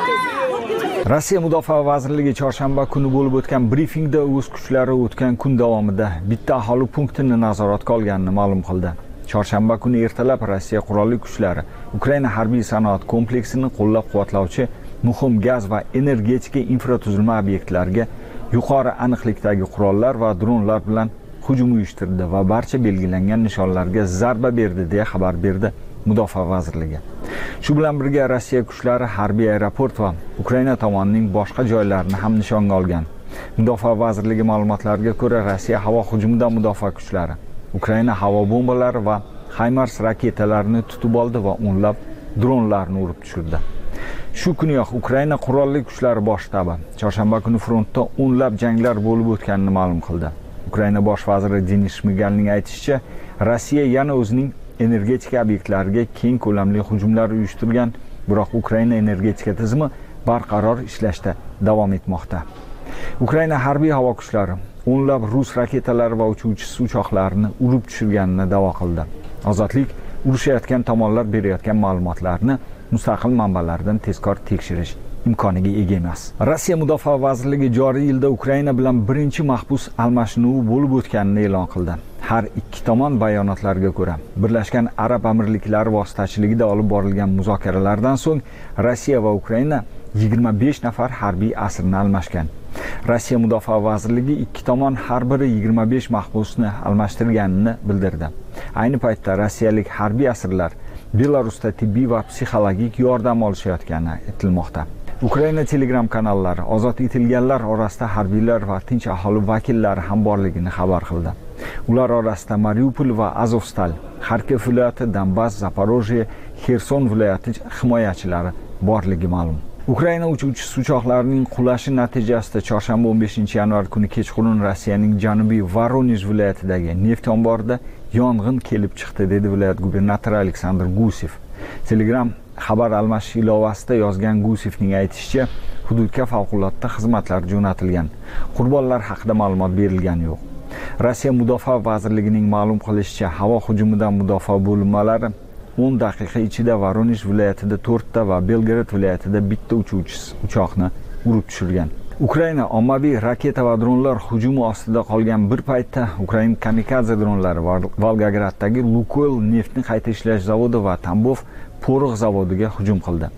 Rossiya Mudofaa vazirligi chorshanba kuni bo'lib o'tgan brifingda o'z kuchlari o'tgan kun davomida bitta aholi punktini nazoratga olganini ma'lum qildi. Chorshanba kuni ertalab Rossiya qurolli kuchlari Ukraina harbiy sanoat kompleksini qo'llab-quvvatlovchi muhim gaz va energetika infratuzilma obyektlariga yuqori aniqlikdagi qurollar va dronlar bilan hujum uyushtirdi va barcha belgilangan nishonlarga zarba berdi deya xabar berdi Mudofaa vazirligi. Shu bilan birga Rossiya kuchlari harbiy aeroport va Ukraina tomonining boshqa joylarini ham nishonga olgan. Mudofaa vazirligi ma'lumotlariga ko'ra, Rossiya havo hujumidan mudofaa kuchlari Ukraina havo bombalari va HIMARS raketalarini tutib oldi va o'nlab dronlarni urib tushirdi. Shu kuniyoq Ukraina qurolli kuchlari bosh shtabi chorshanba kuni frontda o'nlab janglar bo'lib o'tganini ma'lum qildi. Ukraina bosh vaziri Denis Shmigalning aytishicha, Rossiya yana o'zining energetika obyektlariga keng ko'lamli hujumlar uyushtirgan, biroq Ukraina energetika tizimi barqaror ishlashda davom etmoqda. Ukraina harbiy havo kuchlari o'nlab rus raketalari va uchuvchisiz uchoqlarini urib tushirganini da'vo qildi. Ozodlik urushayotgan tomonlar berayotgan ma'lumotlarni mustaqil manbalardan tezkor tekshirish imkoniga ega emas. Rossiya Mudofaa vazirligi joriy yilda Ukraina bilan birinchi mahbus almashinuvi bo'lib o'tganini e'lon qildi. Har ikki tomon bayonotlarga ko'ra, Birlashgan Arab Amirliklari vositachiligida olib borilgan muzokaralardan so'ng Rossiya va Ukraina yigirma besh nafar harbiy asirni almashgan. Rossiya Mudofaa vazirligi ikki tomon har biri yigirma besh mahbusni almashtirganini bildirdi. Ayni paytda rossiyalik harbiy asirlar Belarusda tibbiy va psixologik yordam olishayotgani aytilmoqda. Ukraina Telegram kanallari ozod etilganlar orasida harbiylar va tinch aholi vakillari ham borligini xabar qildi. Ular orasida Mariupol va Azovstal, Kharkiv viloyati, Donbass, Zaporojye, Xerson viloyati himoyachilari borligi ma'lum. Ukraina uchuvchisi uchoqlarining qulashi natijasida chorshanba o'n beshinchi yanvar kuni kechqurun Rossiyaning janubiy Voronezh viloyatidagi neft omborida yong'in kelib chiqdi, dedi viloyat gubernatori Aleksandr Gusev. Telegram xabar almashish ilovasida yozgan Gusevning aytishicha, hududga favqulodda xizmatlar jo'natilgan. Qurbonlar haqida ma'lumot berilgani yo'q. Rossiya Mudofaa vazirligining ma'lum qilishicha, havo hujumidan mudofaa bo'linmalari o'n daqiqa ichida Voronezh viloyatida to'rtta va Belgorod viloyatida bitta uchuvchisiz uchoqni urib tushirgan. Ukraina ommaviy raketa va dronlar hujumi ostida qolgan bir paytda Ukraina kamikadze dronlari Volgograddagi Lukoil neftni qayta ishlash zavodi va Tambov porox zavodiga hujum qildi.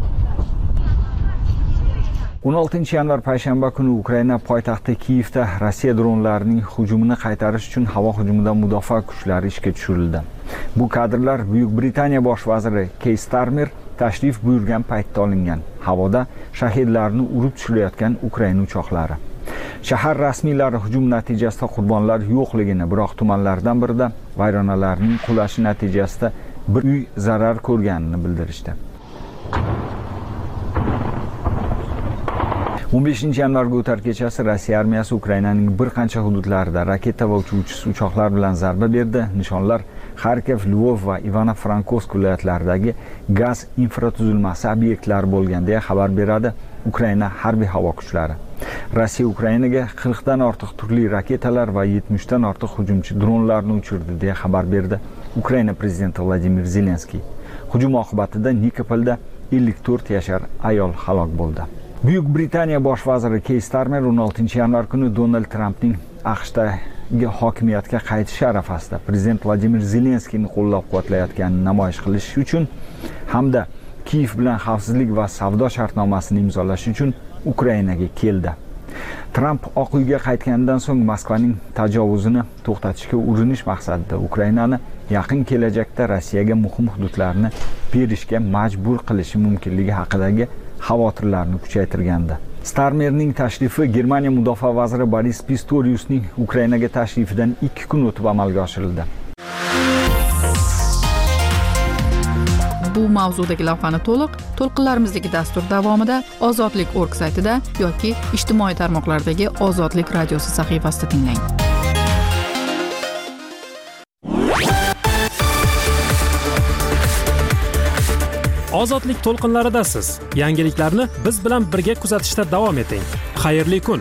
o'n oltinchi yanvar payshanba kuni Ukraina poytaxti Kiyevda Rossiya dronlarining hujumini qaytarish uchun havo hujumidan mudofaa kuchlari ishga tushirildi. Bu kadrlar Buyuk Britaniya bosh vaziri Keir Starmer tashrif buyurgan paytda olingan. Havoda shahidlarni urib tushirayotgan Ukraina uchoqlari. Shahar rasmiylari hujum natijasida qurbonlar yo'qligini, biroq tumanlardan birida vayronalarning qulashi natijasida bir uy zarar ko'rganini bildirishdi. o'n beshinchi yanvarga o'tar kechasi Rossiya armiyasi Ukrainaning bir qancha hududlarida raketa va uchuvchisiz uchoqlar bilan zarba berdi. Nishonlar Kharkiv, Lvov va Ivano-Frankovsk viloyatlaridagi gaz infratuzilmasi obyektlari bo'lgan deya xabar beradi Ukraina harbiy havo kuchlari. Rossiya Ukrainaga qirqdan ortiq turli raketalar va yetmish dan ortiq hujumchi dronlarni uchirdi deya xabar berdi Ukraina prezidenti Vladimir Zelenskiy. Hujum oqibatida Nikopolda ellik to'rt yashar ayol halok bo'ldi. Buyuk Britaniya bosh vaziri Keir Starmer o'n oltinchi yanvar kuni Donald Trampning AQShdagi hokimiyatga qaytishi arafasida prezident Vladimir Zelenskiyni qo'llab-quvvatlayotganini namoyish qilish uchun hamda Kiyev bilan xavfsizlik va savdo shartnomasini imzolash uchun Ukrainaga keldi. Tramp Oq uyga qaytganidan so'ng Moskvaning tajovuzini to'xtatishga urinish maqsadida Ukrainani yaqin kelajakda Rossiyaga muhim hududlarni berishga majbur qilishi mumkinligi haqidagi xavotirlarni kuchaytirgandi. Starmerning tashrifi Germaniya mudofaa vaziri Boris Pistoriusning Ukrainaga tashrifidan ikki kun o'tib amalga oshirildi. Bu mavzudagi lavhani to'liq to'lqinlarimizdagi dastur davomida Ozodlik org saytida yoki ijtimoiy tarmoqlardagi Ozodlik radiosi sahifasida tinglang. Ozodlik to'lqinlaridasiz. Yangiliklarni biz bilan birga kuzatishda davom eting. Xayrli kun.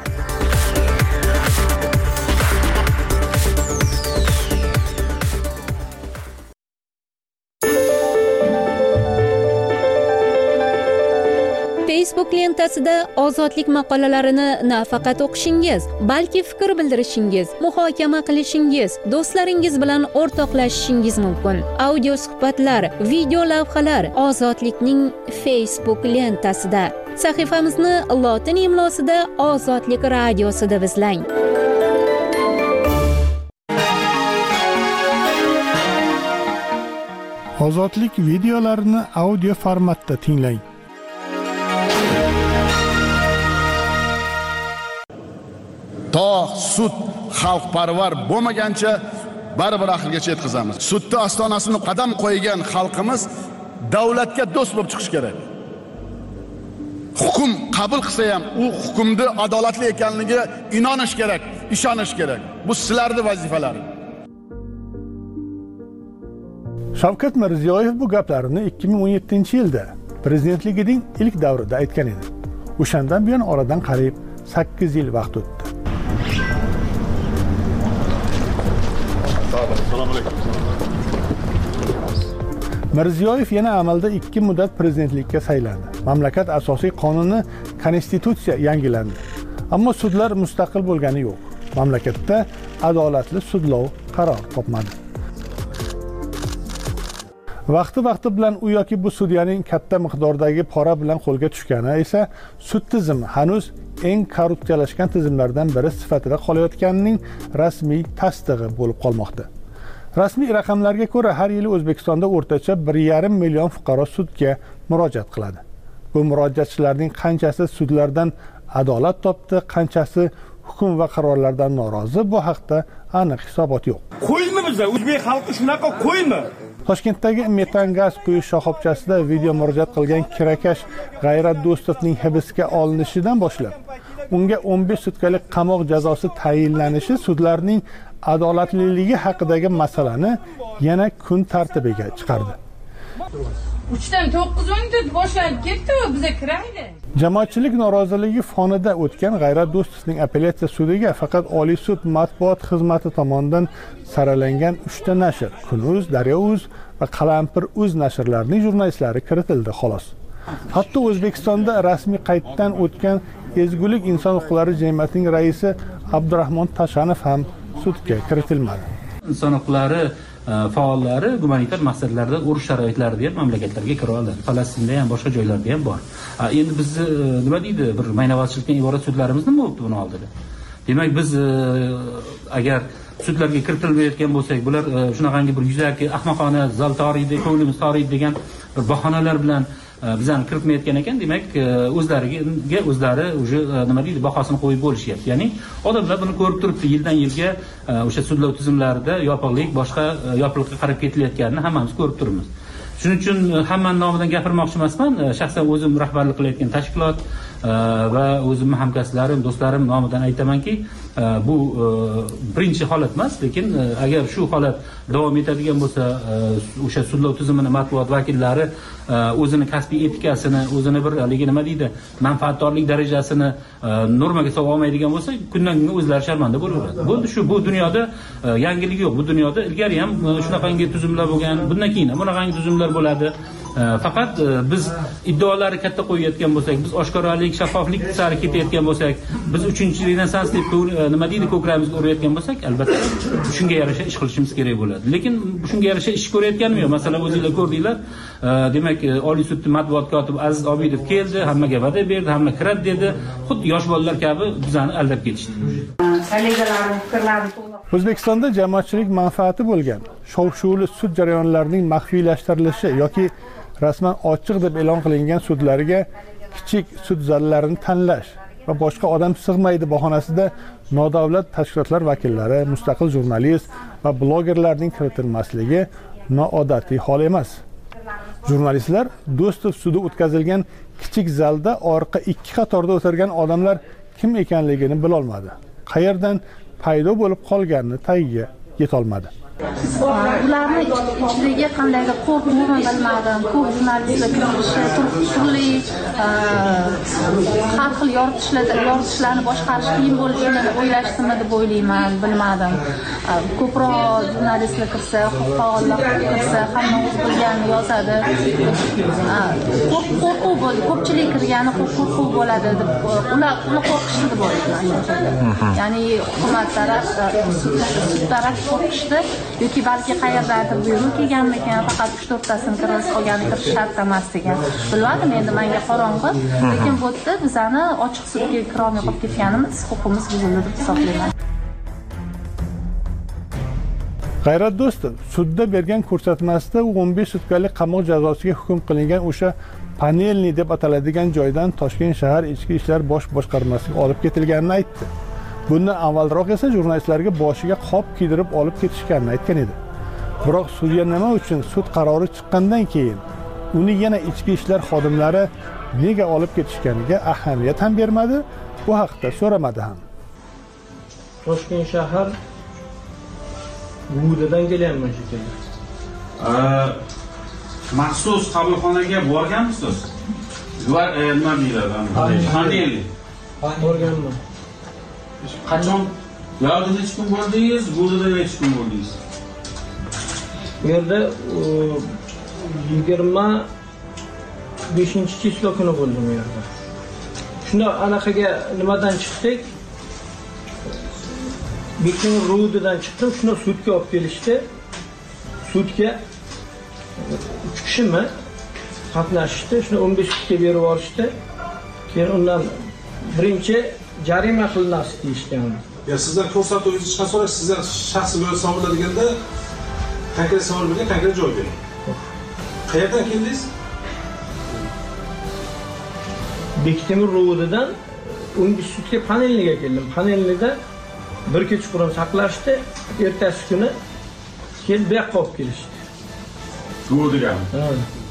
Facebook lentasida ozodlik maqolalarini nafaqat o'qishingiz, balki fikr bildirishingiz, muhokama qilishingiz, do'stlaringiz bilan o'rtoqlashishingiz mumkin. Audio suhbatlar, video lavhalar Ozodlikning Facebook lentasida. Sahifamizni lotin imlosida Ozodlik radiosi deb izlang. Ozodlik videolarini audio formatda tinglang. To sud xalqparvar bo'lmagancha baribir oxirigacha yetkazamiz. Sudda ostonasini qadam qo'ygan xalqimiz davlatga do'st bo'lib chiqish kerak. Hukm qabul qilsa ham u hukmni adolatli ekanligiga inonish kerak, ishonish kerak. Bu sizlarning vazifalaringiz. Shavkat Mirziyoyev bu gaplarini ikki ming o'n yettinchi yilda prezidentligining ilk davrida aytgan edi. O'shandan buyon oradan qariyb sakkiz yil vaqt o'tdi. Mirziyoyev yana amalda ikki muddat prezidentlikka saylandi. Mamlakat asosiy qonuni konstitutsiya yangilandi. Ammo sudlar mustaqil bo'lgani yo'q. Mamlakatda adolatli sudlov qaror topmadi. Vaqti-vaqti bilan u yoki bu sudyaning katta miqdordagi pora bilan qo'lga tushgani esa sud tizimi hanuz eng korrupsiyalashgan tizimlardan biri sifatida qolayotganining rasmiy tasdig'i bo'lib qolmoqda. Rasmiy raqamlarga ko'ra har yili O'zbekistonda o'rtacha bir yarim million fuqaro sudga murojaat qiladi. Bu murojaatchilarning qanchasi sudlardan adolat topdi, qanchasi hukm va qarorlardan norozi, bu haqda aniq hisobot yo'q. Qo'ymi bizda o'zbek xalqi shunaqa qo'ymi? Toshkentdagi metan gaz quyish shoxobchasida video murojaat qilgan kirakash G'ayrat Do'stovning hibsga olinishidan boshlab unga o'n besh sutkalik qamoq jazosi tayinlanishi sudlarning adolatliligi haqidagi masalani yana kun tartibiga chiqardi. uchdan to'qqiz o'nda boshlanib ketdi, bizga kiraydi. Jamoatchilik noroziligi fonida o'tgan G'ayrat Do'stovning apellyatsiya sudiga faqat Oliy sud matbuot xizmati tomonidan saralangan uchta nashr, Kun.uz, Daryo.uz va Qalampir.uz nashrlarining jurnalistlari kiritildi xolos. Hatto O'zbekistonda rasmiy qayddan o'tgan Ezgulik inson huquqlari jamiyatining raisi Abdurahmon Tashanov ham sudga kiritilmadi. Inson huquqlari faollari gumanitar maqsadlarda urush sharoitlarida ham mamlakatlarga kira oladi. Falastinda ham boshqa joylarda ham bor. Endi biz nima deydi, bir maynavatchilikdan iborat sudlarimiz nima bo'libdi buni oldida? Demak biz agar sudlarga kiritilmayotgan bo'lsak, bular shunaqangi bir yuzaki ahmoqona zal toriydi, ko'nglimiz toriydi degan bir bahonalar bilan bizani kiritmayotgan ekan, demak o'zlariga o'zlari o'sha nima deydi, bahosini qo'yib bo'lishyapti. Ya'ni odamlar buni ko'rib turibdi, yildan yilga o'sha sudlov tizimlarida yopiqlik, boshqa yopiqlikka qarab ketilayotganini hammamiz ko'rib turibmiz. Shuning uchun hammaning nomidan gapirmoqchi emasman. Shaxsan o'zim rahbarlik qilayotgan tashkilot va o'zim hamkasblarim, do'stlarim nomidan aytamanki, bu birinchi holat emas, lekin agar shu holat davom etadigan bo'lsa, o'sha sudlov tizimini matbuot vakillari o'zini kasbiy etikasini, o'zini bir haligi nima deydi, manfaatdorlik darajasini normaga solib olmaydigan bo'lsa, kundan kunga o'zlari sharmanda bo'laveradi. Bo'ldi, shu bu dunyoda yangilik yo'q. Bu dunyoda ilgari ham shunaqangi tuzumlar bo'lgan, bundan keyin ham bunaqangi tuzumlar bo'ladi. Faqat biz iddaolari katta qo'yayotgan bo'lsak, biz oshkoralik, shaffoflik sari ketayotgan bo'lsak, biz uchinchi renessans deb nima deydi, ko'kramizga urayotgan bo'lsak, albatta shunga yarasha ish qilishimiz kerak bo'ladi. Lekin shunga yarasha ish ko'rayotganmi yo'q? Masalan, o'zingizlar ko'rdinglar, demak, Oliy sud matbuot kotibi Aziz Obidov keldi, hammaga va'da berdi, hamma kiradi dedi. Xuddi yosh bolalar kabi bizani aldab ketishdi. O'zbekistonda jamoatchilik manfaati bo'lgan shov-shuvli sud jarayonlarining maxfiylashtirilishi yoki rasman ochiq deb e'lon qilingan sudlarga kichik sud zallarini tanlash va boshqa odam sig'maydi bahonasida nodavlat tashkilotlar vakillari, mustaqil jurnalist va blogerlarning kiritilmasligi noodatiy hol emas. Jurnalistlar Do'stov sudi o'tkazilgan kichik zalda orqa ikki qatorda o'tirgan odamlar kim ekanligini bilolmadi. Qayerdan paydo bo'lib qolganini tagiga yetolmadi. Ularni ichidagi qandaydir qo'rquvni bilmadim. Ko'p jurnalistlar turli har xil yoritishlarni boshqarish qiyin bo'lishini o'ylashdimi deb o'ylayman, bilmadim. Ko'proq jurnalistlar kirsa, faollar kirsa, hamma o'z bilganini yozadi. Qo'rquv bo'ldi. Ko'pchilik kirgani qo'rquv bo'ladi deb ular ular qo'rqishdi deb o'ylayman. Ya'ni hukumat taraf, sud taraf qo'rqishdi. Yoki balki qayerdadir buyruq kelganmikan, faqat uch to'rttasini kirish olgani kirish shart emas degan. Bilmadim, endi menga qorong'i, lekin bu yerda bizani ochiq sudga kira olmay qolib ketganimiz, huquqimiz buzildi deb hisoblayman. G'ayrat Do'stov sudda bergan ko'rsatmasida u o'n besh sutkalik qamoq jazosiga hukm qilingan o'sha panelni deb ataladigan joydan Toshkent shahar ichki ishlar bosh boshqarmasiga olib ketilganini aytdi. Bundan avvalroq esa jurnalistlarga boshiga qop kiydirib olib ketishganini aytgan edi. Biroq sudya nima uchun sud qarori chiqqandan keyin uni yana ichki ishlar xodimlari nega olib ketishganiga ahamiyat ham bermadi, bu haqda so'ramadi ham. Toshkent shahar Budadan kelganman shekilli. Maxsus qabulxonaga borganmisiz? Ular nima deyiladi? Qanday? Borganman. Qachon? Yo'lda necha kun bo'ldingiz, Budada necha kun bo'ldingiz? Bu yerda yigirma beshinchi число kuni bo'ldim bu yerda. Shunda anaqaga nimadan chiqdik? Bekin Rudidan chiqdim, shuni sudga olib kelishdi. Sudga uch kishimi qatnashishdi, shuni o'n besh kunga berib yuborishdi. Keyin undan birinchi jarima qilinasi deyishgan. Ya sizlar ko'rsatuvingizni chiqarib so'rash, sizlar shaxsiy bo'lib savolladiganda konkret savol bergan, konkret javob bering. Qayerdan keldingiz? Bektemir Rudidan o'n besh sudga panelniga keldim. Panelnida bir kecha burun saqlashdi, ertasi kuni kelib bu yoqqa olib kelishdi. Rudigan. Ha.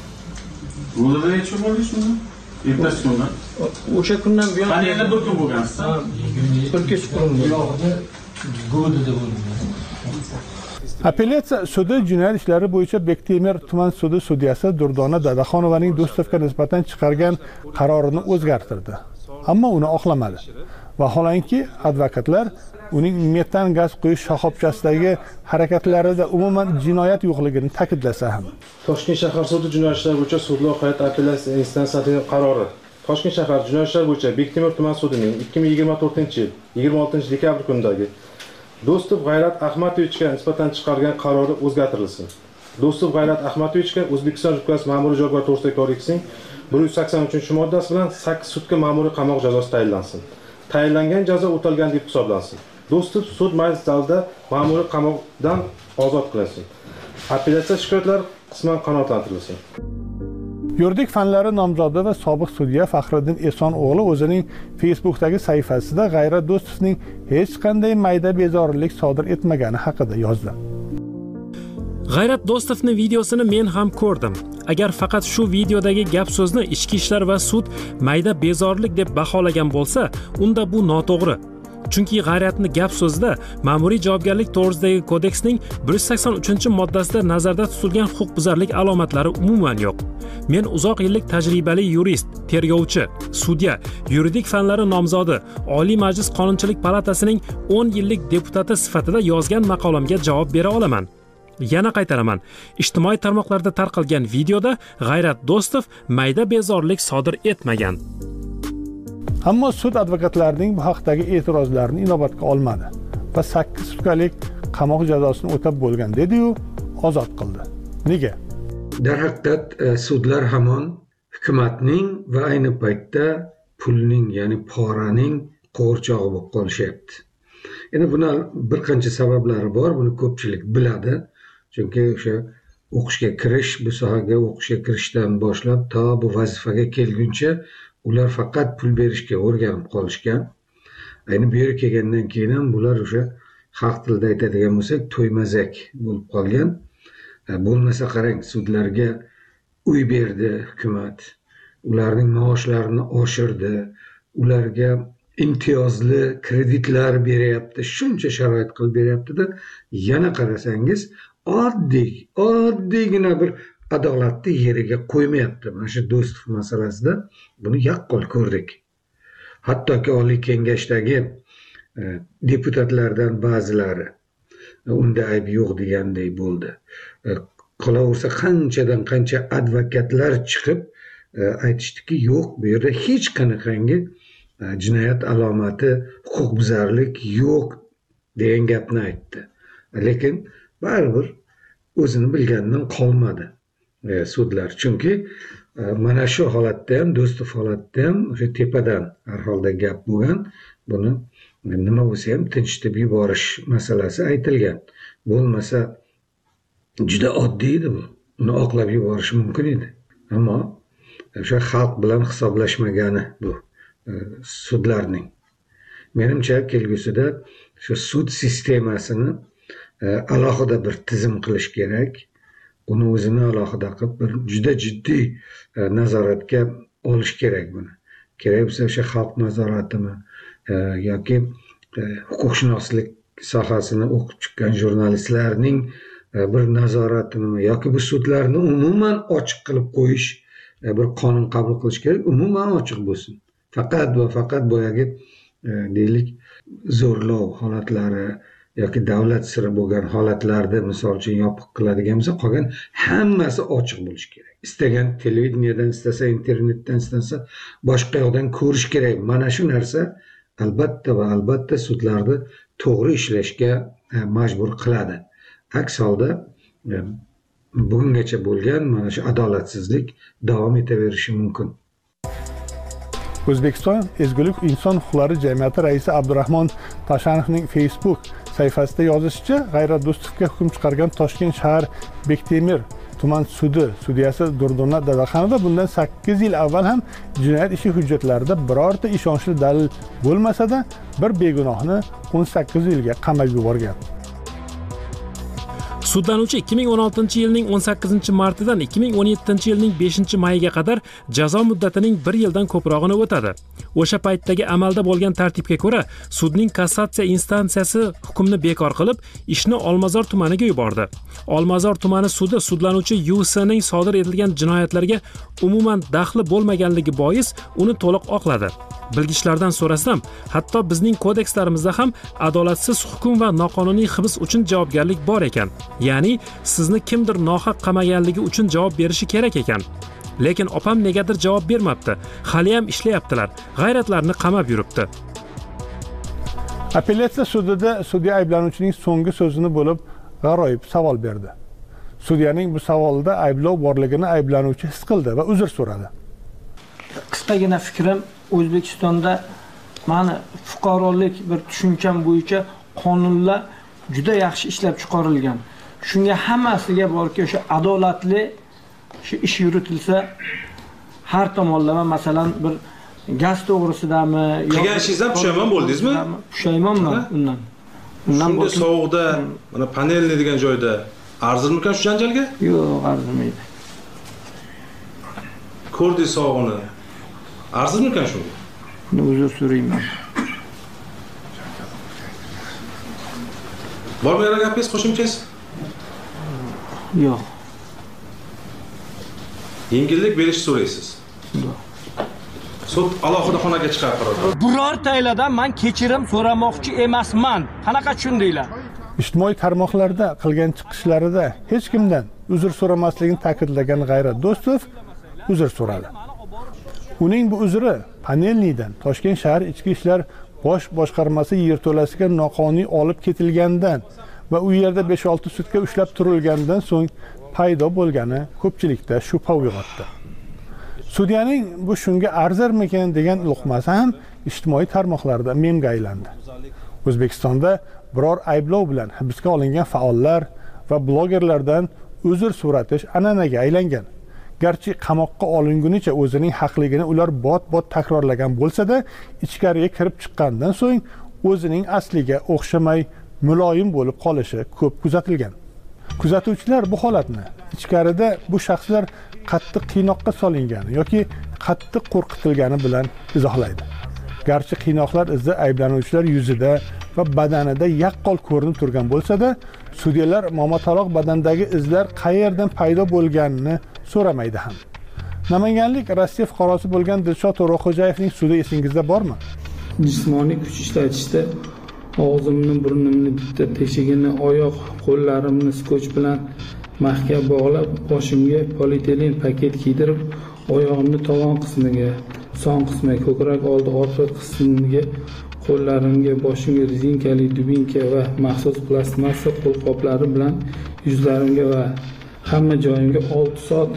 Rudida necha kun bo'ldi shunda? Ertasi kundan. O'sha kundan buyon panelda bir kun bo'lgansiz. Ha. Bir kecha burun bo'ldi. Rudida bo'ldi. Apellyatsiya sudi jinoyat ishlari bo'yicha Bektemir tuman sudi sudyasi Durdona Dadaxonovaning Do'stovga nisbatan chiqargan qarorini o'zgartirdi. Ammo uni oqlamadi. Vaholanki advokatlar uning metan gaz quyish shoxobchasidagi harakatlarida umuman jinoyat yo'qligini ta'kidlasa ham. Toshkent shahar sudi jinoyat ishlari bo'yicha sudlov hay'at apellyatsiya instansiyasining qarori. Toshkent shahar jinoyat ishlari bo'yicha Bektemir tuman sudining ikki ming yigirma to'rtinchi yil yigirma oltinchi dekabr kunidagi Do'stov G'ayrat Ahmadovichga nisbatan chiqargan qarori o'zgartirilsin. Do'stov G'ayrat Ahmadovichga O'zbekiston Respublikasi Ma'muriy javobgar to'g'risidagi kodeksining bir yuz sakson uchinchi moddasi bilan sakkiz sutka ma'muriy qamoq jazosi tayinlansin. Tayinlangan jazo o'talgan deb hisoblansin. Do'stov sud majlis zalida ma'muriy qamoqdan ozod qilinsin. Apellyatsiya shikoyatlari qisman qanoatlantirilsin. Yuridik fanlari nomzodi va sobiq sudya Faxriddin Eson o'g'li o'zining Facebook'dagi sahifasida G'ayrat Do'stovning hech qanday mayda bezorilik sodir etmagani haqida yozdi. G'ayrat Do'stovning videosini men ham ko'rdim. Agar faqat shu videodagi gap so'zni ichki ishlar va sud mayda bezorilik deb baholagan bo'lsa, unda bu noto'g'ri. Chunki G'ayratning gap so'zida ma'muriy javobgarlik to'g'risidagi kodeksning bir yuz sakson uchinchi moddasida nazarda tutilgan huquqbuzarlik alomatlari umuman yo'q. Men uzoq yillik tajribali yurist, tergovchi, sudya, yuridik fanlari nomzodi, Oliy Majlis Qonunchilik palatasining o'n yillik deputati sifatida yozgan maqolamga javob bera olaman. Yana qaytaraman. Ijtimoiy tarmoqlarda tarqalgan videoda G'ayrat Do'stov mayda bezorilik sodir etmagan. Ammo sud advokatlarining bu haqdagi e'tirozlarini inobatga olmadi va sakkiz sutkalik qamoq jazosini o'tab bo'lgan dedi-yu, ozod qildi. Nega? Darhaqiqat sudlar hamon hukumatning va ayni paytda pulning, ya'ni poraning qo'rchog'i bo'lib qolishyapti. Endi buni bir qancha sabablari bor, buni ko'pchilik biladi. Chunki o'sha o'qishga kirish, bu sohaga o'qishga kirishdan boshlab to bu vazifaga kelguncha ular faqat pul berishga o'rganib qolishgan. Ayni bu yerga kelgandan keyin ham bular o'sha xalq tilida aytadigan bo'lsak, to'ymazak bo'lib qolgan. Bo'lmasa qarang, sudlarga uy berdi hukumat, ularning maoshlarini oshirdi, ularga imtiyozli kreditlar beryapti, shuncha sharoit qilib beryapti-da, yana qarasangiz oddiy, oddiygina bir adolatni yeriga qo'ymayapti. Mana shu Do'stov masalasida buni yaqqol ko'rdik. Hattoki Oliy Kengashdagi e, deputatlardan ba'zilari unda ayb yo'q deganday bo'ldi. E, Qolaversa qanchadan qancha advokatlar chiqib e, aytishdiki, yo'q, bu yerda hech qanaqangi e, jinoyat alomati, huquqbuzarlik yo'q degan gapni aytdi. Lekin baribir o'zini bilganidan qolmadi e, sudlar. Chunki e, mana shu holatda ham, Do'stov holatda ham o'sha tepadan har holda gap bo'lgan. Buni nima bo'lsa ham tinchitib yuborish masalasi aytilgan. Bo'lmasa juda oddiy edi bu. Uni oqlab yuborish mumkin edi. Ammo o'sha xalq bilan hisoblashmagani bu e, sudlarning. Menimcha kelgusida shu sud sistemasini e, alohida bir tizim qilish kerak. Uni o'zini alohida qilib bir juda jiddiy e, nazoratga olish kerak buni. Kerak bo'lsa o'sha xalq nazoratimi e, yoki e, huquqshunoslik sohasini o'qib chiqqan jurnalistlarning e, bir nazoratimi yoki bu sudlarni umuman ochiq qilib qo'yish, e, bir qonun qabul qilish kerak, umuman ochiq bo'lsin. Faqat va faqat boyagi e, deylik zo'rlov holatlari yoki davlat siri bo'lgan holatlarda misol uchun yopiq qiladigan bo'lsa, qolgan hammasi ochiq bo'lishi kerak. Istagan televideniyadan, istasa internetdan, istasa boshqa yoqdan ko'rish kerak. Mana shu narsa albatta va albatta sudlarni to'g'ri ishlashga e, majbur qiladi. Aks holda e, bugungacha bo'lgan mana shu adolatsizlik davom etaverishi mumkin. O'zbekiston Ezgulik inson huquqlari jamiyati raisi Abdurahmon Tashanovning Facebook sayfasida yozishicha, G'ayrat Do'stovga hukm chiqargan Toshkent shahar Bektemir tuman sudi sudyasi Durdona Dadaxonova bundan sakkiz yil avval ham jinoyat ishi hujjatlarida birorta ishonchli dalil bo'lmasa-da, bir begunohni o'n sakkiz yilga qamab yuborgan. Sudlanuvchi ikki ming o'n oltinchi yilning o'n sakkizinchi martidan ikki ming o'n yettinchi yilning beshinchi mayiga qadar jazo muddatining bir yildan ko'prog'ini o'tadi. O'sha paytdagi amalda bo'lgan tartibga ko'ra, sudning kassatsiya instansiyasi hukmni bekor qilib, ishni Olmazor tumaniga yubordi. Olmazor tumani sudi sudlanuvchi Yu S'ning sodir etilgan jinoyatlarga umuman daxli bo'lmaganligi bois uni to'liq oqladi. Bilgichlardan so'rasam, hatto bizning kodekslarimizda ham adolatsiz hukm va noqonuniy hibs uchun javobgarlik bor ekan. Ya'ni sizni kimdir nohaq qamaganligi uchun javob berishi kerak ekan. Lekin opam negadir javob bermabdi. Hali ham ishlayaptilar. G'ayratlarni qamab yuribdi. Apellyatsiya sudida sudya ayblanuvchining so'nggi so'zini bo'lib G'aroyev savol berdi. Sudyaning bu savolida ayblov borligini ayblanuvchi his qildi va uzr so'radi. Qisqagina fikrim, O'zbekistonda mana fuqarolik bir tushuncham bo'yicha qonunlar juda yaxshi ishlab chiqarilgan. Shunga hammasiga borki, o'sha adolatli shu ish yuritilsa har tomonlama, masalan bir gaz to'g'risidami qilgan ishingizdan pushaymon bo'ldingizmi? Pushaymonman undan. Undan shunday sovuqda, mana panelni degan joyda arzirmikan shu janjalga? Yo'q, arzimaydi. Ko'rdingiz sovuqni. Arzirmikan shunga? Buni uzr so'rayman. Bormi yana gapingiz, qo'shimchangiz? Yo'q. Yengillik berish so'raysiz. Sud alohida xonaga chiqarib qaror. Birortaylardan men kechirim so'ramoqchi emasman. Qanaqa tushundinglar? Ijtimoiy tarmoqlarda qilgan chiqishlarida hech kimdan uzr so'ramasligini ta'kidlagan G'ayrat Do'stov uzr so'radi. Uning bu uzri Panelnidan Toshkent shahar ichki ishlar bosh boshqarmasi yerto'lasiga noqonuniy olib ketilgandan va u yerda besh olti sutka ushlab turilgandan so'ng paydo bo'lgani ko'pchilikda shubha uyg'otdi. Sudyaning bu shunga arzirmikan degan luqmasi ham ijtimoiy tarmoqlarda memga aylandi. O'zbekistonda biror ayblov bilan hibsga olingan faollar va blogerlardan uzr so'ratish an'anaga aylangan. garchi qamoqqa olingunicha o'zining haqligini ular bot-bot takrorlagan bo'lsa-da, ichkariga kirib chiqqandan so'ng o'zining asliga o'xshamay muloyim bo'lib qolishi ko'p kuzatilgan. Kuzatuvchilar bu holatni ichkarida bu shaxslar qattiq qiynoqqa solingani yoki qattiq qo'rqitilgani bilan izohlaydi. Garchi qiynoqlar izi ayblanuvchilar yuzida va badanida yaqqol ko'rinib turgan bo'lsa-da, sudyalar momotaloq badandagi izlar qayerdan paydo bo'lganini so'ramaydi ham. Namanganlik Rossiya fuqarosi bo'lgan Dilshod To'raxo'jayevning sudi esingizda bormi? Jismoniy kuch ishlatishda og'zimni, burnimni, bitta teshigini, oyoq, qo'llarimni skoch bilan mahkam bog'lab, boshimga polietilen paket kiydirib, oyog'imni tovon qismiga, son qismiga, ko'krak oldi orqa qismiga, qo'llarimga, boshimga rezinkali dubinka va maxsus plastmassa qo'lqoplari bilan yuzlarimga va hamma joyimga olti soat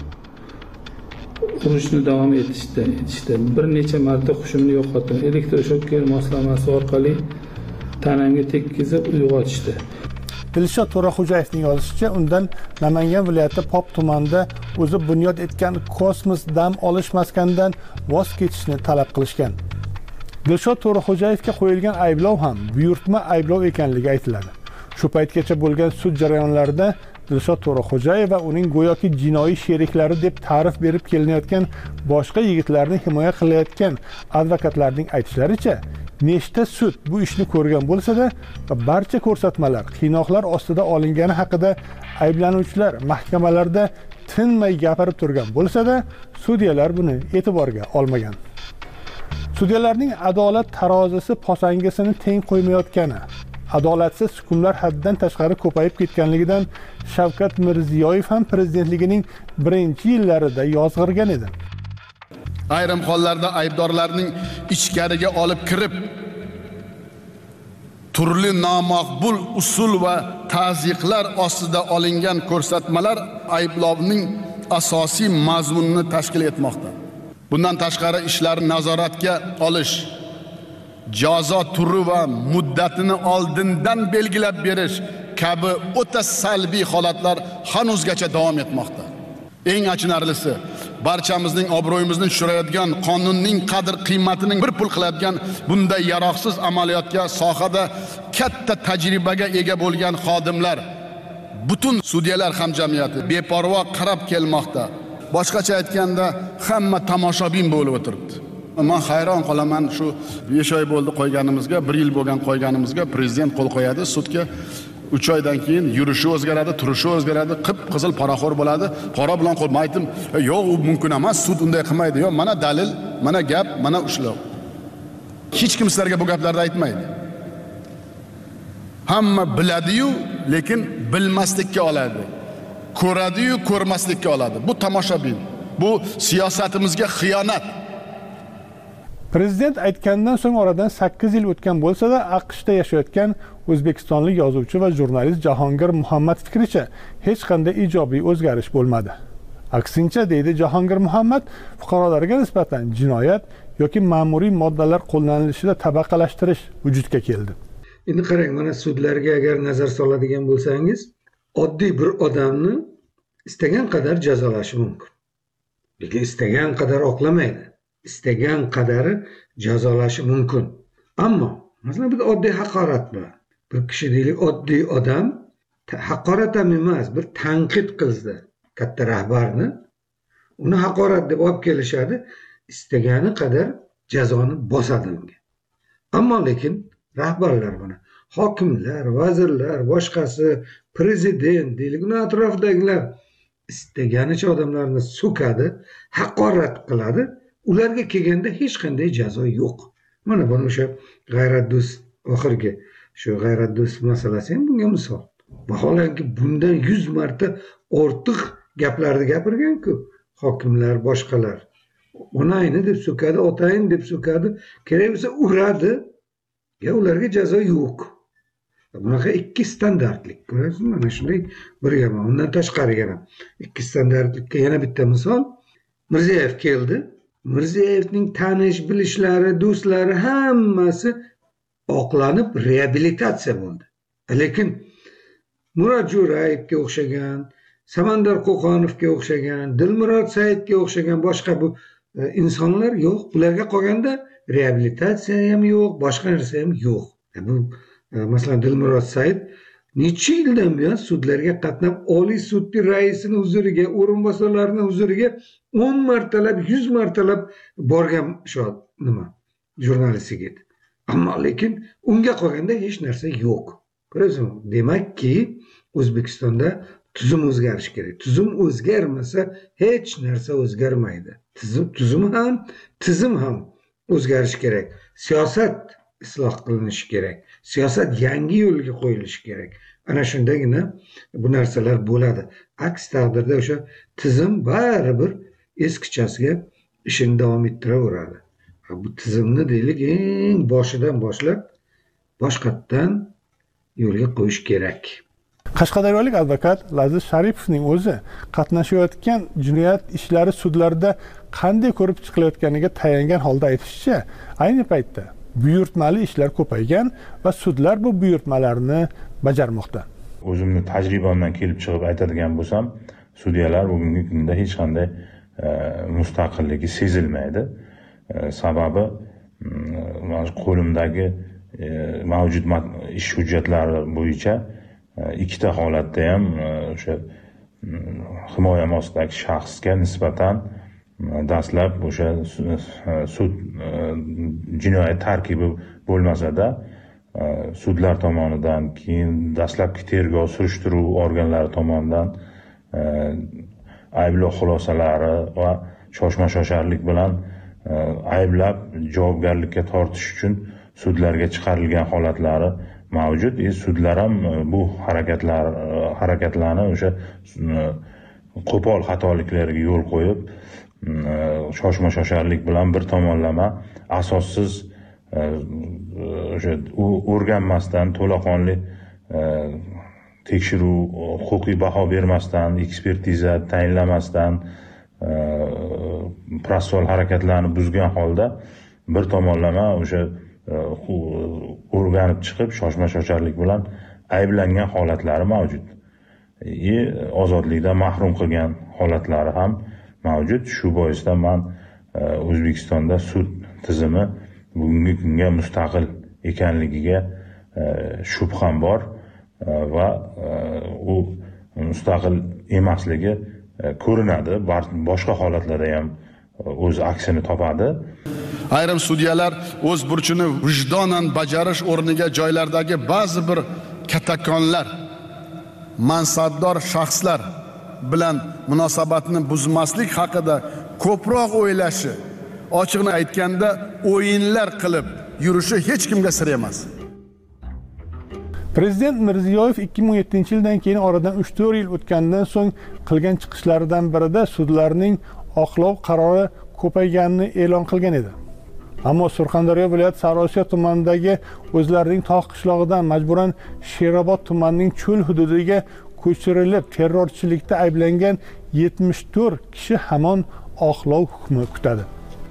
urishni davom etishdi. etishdi. Bir necha marta hushimni yo'qotdim. Elektroshoker moslamasi orqali tanamga tekkizib uyg'otishdi. Dilshod To'raxo'jayevning yozishicha, undan Namangan viloyati Pop tumanida o'zi bunyod etgan kosmos dam olish maskanidan voz kechishni talab qilishgan. Dilshod To'raxo'jayevga qo'yilgan ayblov ham buyurtma ayblov ekanligi aytiladi. Shu paytgacha bo'lgan sud jarayonlarida Dilshod To'raxo'jayev va uning go'yoki jinoiy sheriklari deb ta'rif berib kelinayotgan boshqa yigitlarni himoya qilayotgan advokatlarning aytishlaricha, nechta sud bu ishni ko'rgan bo'lsa-da, barcha ko'rsatmalar qiynoqlar ostida olingani haqida ayblanuvchilar mahkamalarda tinmay gapirib turgan bo'lsa-da, sudyalar buni e'tiborga olmagan. Sudyalarning adolat tarozisi posangasini teng qo'ymayotgani, adolatsiz hukmlar haddan tashqari ko'payib ketganligidan Shavkat Mirziyoyev ham prezidentligining birinchi yillarida yozg'irgan edi. Ayrim hollarda aybdorlarning ichkariga olib kirib, turli nomaqbul usul va ta'ziqlar ostida olingan ko'rsatmalar ayblovning asosiy mazmunini tashkil etmoqda. Bundan tashqari ishlarni nazoratga olish, jazo turi va muddatini oldindan belgilab berish kabi o'ta salbiy holatlar hanuzgacha davom etmoqda. Eng achinarlisi, barchamizning obro'yimizni tushirayotgan, qonunning qadr qiymatining bir pul qiladigan bunday yaroqsiz amaliyotga sohada katta tajribaga ega bo'lgan xodimlar, butun sudyalar hamjamiyati beparvo qarab kelmoqda. Boshqacha aytganda, hamma tomoshabin bo'lib o'tiribdi. Men hayron qolaman, shu besh oy bo'ldi qo'yganimizga, bir yil bo'lgan qo'yganimizga prezident qo'l qo'yadi, sudga uch oydan keyin yurishi o'zgaradi, turishi o'zgaradi, qip-qizil poraxo'r bo'ladi. Qora bilan qo'l aytdim, yo'q, u mumkin emas, sud unday qilmaydi. Yo'q, mana dalil, mana gap, mana ushlov. Hech kim sizlarga bu gaplarni aytmaydi. Hamma biladi-yu, lekin bilmaslikka oladi. Ko'radi-yu, ko'rmaslikka oladi. Bu tomoshabin. Bu siyosatimizga xiyonat. Prezident aytgandan so'ng oradan sakkiz yil o'tgan bo'lsa-da, AQShda yashayotgan o'zbekistonlik yozuvchi va jurnalist Jahongir Muhammad fikricha hech qanday ijobiy o'zgarish bo'lmadi. Aksincha, deydi Jahongir Muhammad, fuqarolarga nisbatan jinoyat yoki ma'muriy moddalar qo'llanilishida tabaqalashtirish vujudga keldi. Endi qarang, mana sudlarga agar nazar soladigan bo'lsangiz, oddiy bir odamni istagan qadar jazolashi mumkin. Lekin istagan qadar oqlamaydi. istagan qadari jazolashi mumkin. Ammo masalan bir oddiy haqorat bor. Bir kishi deylik oddiy odam haqorat ham emas, bir tanqid qildi katta rahbarni, uni haqorat deb olib kelishadi, istagani qadar jazoni bosadi unga. Ammo lekin rahbarlar buni hokimlar, vazirlar, boshqasi, prezident deylik, uni atrofidagilar istaganicha odamlarni so'kadi, haqorat qiladi. Ularga kelganda hech qanday jazo yo'q. Mana bu o'sha g'ayratdo'st oxirgi shu g'ayratdo'st masalasi ham bunga misol. Vaholanki bundan yuz marta ortiq gaplarni gapirgan-ku hokimlar, boshqalar. Onayni deb so'kadi, otayin deb so'kadi, kerak bo'lsa uradi. Ya ularga jazo yo'q. Bunaqa ikki standartlik. Ko'rasizmi? Mana shunday bir gap. Undan tashqari yana ikki standartlikka yana bitta misol. Mirziyoyev keldi. Mirziyevning tanish bilishlari, do'stlari hammasi oqlanib reabilitatsiya bo'ldi. Lekin Murod Jo'rayevga o'xshagan, Samandar Qo'qonovga o'xshagan, Dilmurod Saidga o'xshagan boshqa bu insonlar yo'q. Bularga qolganda reabilitatsiya ham yo'q, boshqa narsa ham yo'q. Bu masalan Dilmurod Said necha yildan buyon sudlarga qatnab, Oliy sudning raisini huzuriga, o'rinbosarlarining huzuriga o'n martalab, yuz martalab borgan shu nima jurnalistga. Ammo lekin unga qolganda hech narsa yo'q. Ko'rasizmi? Demakki, O'zbekistonda tuzum o'zgarishi kerak. Tuzum o'zgarmasa hech narsa o'zgarmaydi. Tuzum, tuzum ham, tizim ham o'zgarishi kerak. Siyosat isloh qilinishi kerak. Siyosat yangi yo'lga qo'yilishi kerak. Ana shundagina bu narsalar bo'ladi. Aks taqdirda o'sha tizim baribir eskichasiga ishini davom ettiraveradi. Bu tizimni deylik eng boshidan boshlab boshqatdan yo'lga qo'yish kerak. Qashqadaryolik advokat Laziz Sharipovning o'zi qatnashayotgan jinoyat ishlari sudlarda qanday ko'rib chiqilayotganiga tayangan holda aytishicha, ayni paytda buyurtmali ishlar ko'paygan va sudlar bu buyurtmalarni bajarmoqda. O'zimni tajribamdan kelib chiqib aytadigan bo'lsam, sudyalar bugungi kunda hech qanday mustaqilligi sezilmaydi. Sababi qo'limdagi mavjud ish hujjatlari bo'yicha ikkita holatda ham o'sha himoya ostidagi shaxsga nisbatan dastlab o'sha sud jinoyat tarkibi bo'lmasa-da sudlar tomonidan, keyin dastlabki tergov surishtiruv organlari tomonidan ayblov xulosalari va shoshma-shosharlik bilan ayblab javobgarlikka tortish uchun sudlarga chiqarilgan holatlari mavjud. E, sudlar ham bu harakatlar harakatlarni o'sha qo'pol xatoliklarga yo'l qo'yib, shoshma-shosharlik bilan bir tomonlama asossiz o'sha o'rganmasdan, to'laqonli tekshiruv, huquqiy baho bermasdan, ekspertiza tayinlamasdan protsessual harakatlarni buzgan holda bir tomonlama o'sha o'rganib chiqib shoshma-shosharlik bilan ayblangan holatlari mavjud. E, ozodlikdan mahrum qilgan holatlari ham mavjud. Shu boisdan men O'zbekistonda sud tizimi bugungi kunga mustaqil ekanligiga shubham bor va u mustaqil emasligi ko'rinadi. Boshqa holatlarda ham o'z aksini topadi. Ayrim sudyalar o'z burchini vijdonan bajarish o'rniga joylardagi ba'zi bir kattakonlar, mansabdor shaxslar bilan munosabatni buzmaslik haqida ko'proq o'ylashi, ochiqni aytganda o'yinlar qilib yurishi hech kimga sir emas. Prezident Mirziyoyev ikki ming o'n yettinchi yildan keyin oradan uch to'rt yil o'tgandan so'ng qilgan chiqishlaridan birida sudlarning oqlov qarori ko'payganini e'lon qilgan edi. Ammo Surxondaryo viloyat Sariosiyo tumanidagi o'zlarining tog' qishlog'idan majburan Sherobod tumanining cho'l hududiga ko'chirilib terrorchilikda ayblangan yetmish to'rt kishi hamon oqlov hukmi kutadi.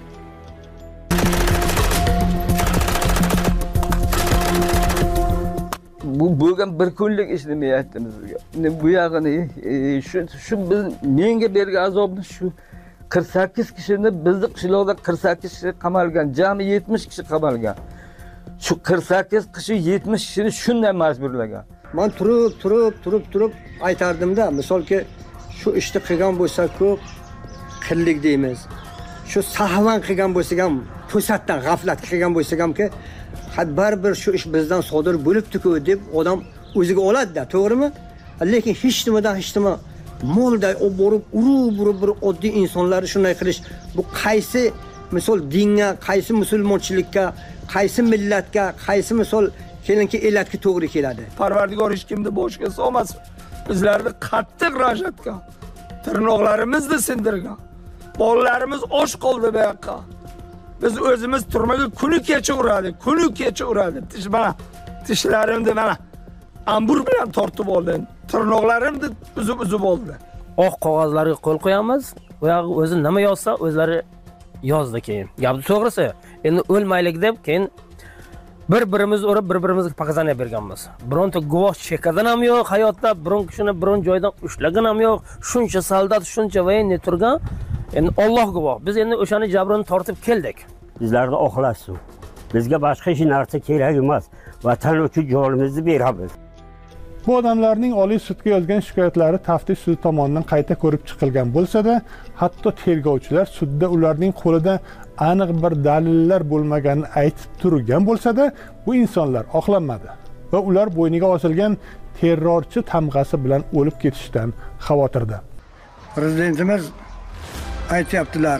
Bu bo'lgan bir kunlik ish demayapti bizga. Bu yog'ini shu shu biz menga bergan azobni shu qirq sakkiz kishini bizni qishloqda qirq sakkiz kishi qamalgan, jami yetmish kishi qamalgan. Shu qirq sakkiz kishi yetmish kishini shunday majburlagan. Men turib, turib, turib, turib aytardimda, misolki shu ishni qilgan bo'lsa-ku qillik deymiz. Shu sahvan qilgan bo'lsa ham, to'satdan g'aflat qilgan bo'lsa hamki, baribir shu ish bizdan sodir bo'libdi-ku deb odam o'ziga oladi-da, to'g'rimi? Lekin hech nimadan hech nima molday olib borib, urib-urib bir oddiy insonlarni shunday qilish, bu qaysi misol dinga, qaysi musulmonchilikka, qaysi millatga, qaysi misol kelinki elatga to'g'ri keladi. Parvardigor hech kimni boshga solmasin. Bizlarni qattiq rajatgan, tirnoqlarimizni sindirgan. Bolalarimiz och qoldi bu yoqqa. Biz o'zimiz turmaga kuni kecha uradik, kuni kecha uradik. Tish mana, tishlarimni mana ambur bilan tortib oldim. Tirnoqlarimni uzib-uzib oldi. Oq qog'ozlarga qo'l qo'yamiz. U yoq o'zi nima yozsa, o'zlari yozdi keyin. Gapni to'g'risi, endi o'lmaylik deb keyin bir-birimizni urib, bir-birimizga pokazaniya berganmiz. Bironta guvoh chekadan ham yo'q, hayotda biron kishini biron joydan ushlagan ham yo'q. Shuncha soldat, shuncha voyenniy turgan. Endi Alloh guvoh, biz endi o'shani jabrini tortib keldik. Bizlarni oqlasin. Bizga boshqa hech narsa kerak emas. Vatan uchun jonimizni beramiz. Bu odamlarning Oliy sudga yozgan shikoyatlari taftish sudi tomonidan qayta ko'rib chiqilgan bo'lsa-da, hatto tergovchilar sudda ularning qo'lida aniq bir dalillar bo'lmaganini aytib turgan bo'lsa-da, bu insonlar oqlanmadi va ular bo'yniga osilgan terrorchi tamg'asi bilan o'lib ketishdan xavotirda. Prezidentimiz aytyaptilar.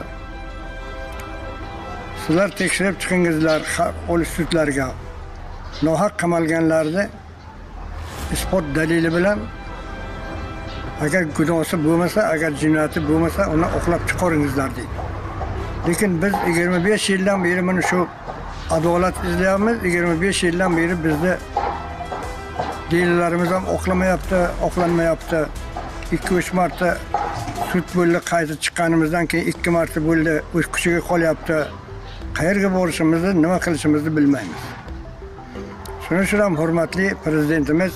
Sizlar tekshirib chiqingizlar Oliy sudlarga. Nohaq qamalganlarni isbot dalili bilan agar gunohi bo'lmasa, agar jinoyati bo'lmasa, uni oqlab chiqaringizlar deydi. Lekin biz yigirma besh yildan beri mana shu adolat izlayapmiz. yigirma besh yildan beri bizni delillarimiz ham oqlamayapti, oqlanmayapti. ikki uch marta sud bo'ldi, qayta chiqqanimizdan keyin ikki marta bo'ldi, o'z kuchiga qolyapti. Qayerga borishimizni, nima qilishimizni bilmaymiz. Shuning uchun ham hurmatli prezidentimiz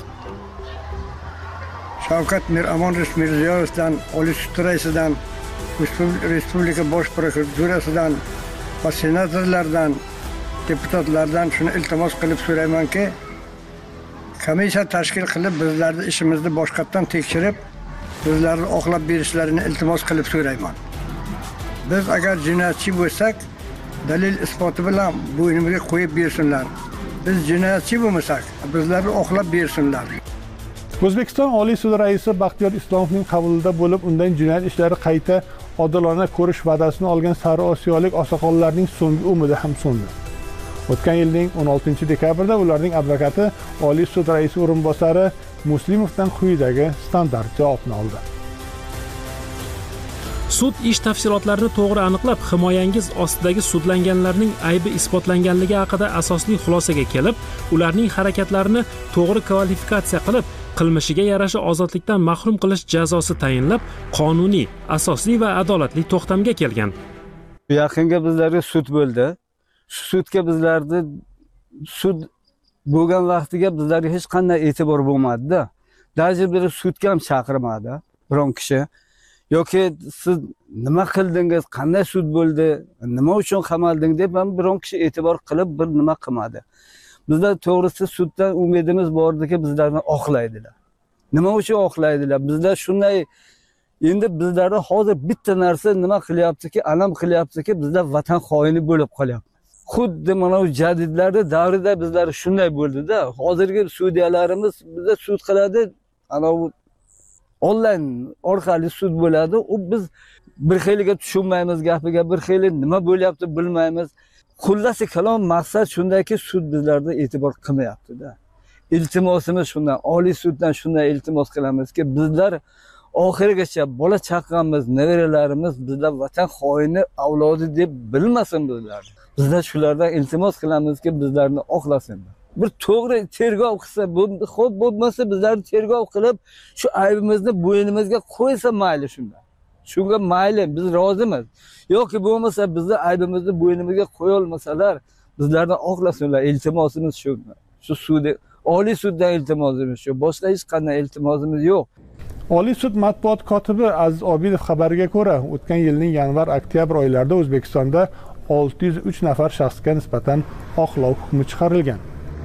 Shavkat Mirziyoyevdan, Oliy sud raisidan, Respublika bosh prokuraturasidan va senatorlardan, deputatlardan shuni iltimos qilib so'raymanki, komissiya tashkil qilib bizlarni ishimizni boshqatdan tekshirib, bizlarni oqlab berishlarini iltimos qilib so'rayman. Biz agar jinoyatchi bo'lsak, dalil isboti bilan bo'ynimizga qo'yib bersinlar. Biz jinoyatchi bo'lmasak, bizlarni oqlab bersinlar. O'zbekiston Oliy sudi raisi Baxtiyor Islomovning qabulida bo'lib, undan jinoyat ishlari qayta odilona ko'rish va'dasini olgan Sari Osiyolik oqsoqollarning so'nggi umidi ham so'ndi. O'tgan yilning o'n oltinchi dekabrda ularning advokati Oliy sud raisi o'rinbosari Muslimovdan quyidagi standart javobni oldi. Sud ish tafsilotlarini to'g'ri aniqlab, himoyangiz ostidagi sudlanganlarning aybi isbotlanganligi haqida asosli xulosaga kelib, ularning harakatlarini to'g'ri kvalifikatsiya qilib, qilmishiga yarasha ozodlikdan mahrum qilish jazosi tayinlab, qonuniy, asosli va adolatli to'xtamga kelgan. Yaqinga bizlarga sud bo'ldi. Shu sudga bizlarni sud bo'lgan vaqtiga bizlarga hech qanday e'tibor bo'lmadi-da. Даже bir sudga ham chaqirmadi biron kishi. Yoki siz nima qildingiz, qanday sud bo'ldi, nima uchun qamalding deb ham biron kishi e'tibor qilib bir nima qilmadi. Bizlar to'g'risi suddan umidimiz bordiki, bizlarni oqlaydilar. Nima uchun oqlaydilar? Bizlar shunday endi bizlarda hozir bitta narsa nima qilyaptiki, alam qilyaptiki, bizlar vatan xoini bo'lib qolyapmiz. Xuddi mana bu jadidlarda davrida bizlar shunday bo'ldi-da. Hozirgi sudyalarimiz bizda sud qiladi, ana bu onlayn orqali sud bo'ladi. U biz bir xiliga tushunmaymiz gapiga, bir xili nima bo'lyapti bilmaymiz. Xullasi kalom maqsad shundayki, sud bizlarda e'tibor qilmayapti-da. Iltimosimiz shundan, Oliy suddan shunday iltimos qilamizki, bizlar oxirigacha bola chaqamiz, nevaralarimiz bizlar vatan xoini avlodi deb bilmasin bizlar. Bizlar shulardan iltimos qilamizki, bizlarni oqlasin. Bir to'g'ri tergov qilsa, xo'p bo'lmasa bizlarni tergov qilib, shu aybimizni bo'ynimizga qo'ysa mayli shunda. Shunga mayli, biz rozimiz. Yoki bo'lmasa bizlar aybimizni bo'ynimizga qo'ya olmasalar, bizlarni oqlasinlar. Iltimosimiz shu. Shu sudi, Oliy suddan iltimosimiz shu. Boshqa hech qanday iltimosimiz yo'q. Oliy sud matbuot kotibi Aziz Obidov xabariga ko'ra, o'tgan yilning yanvar-oktyabr oylarida O'zbekistonda olti yuz uch nafar shaxsga nisbatan oqlov hukmi chiqarilgan.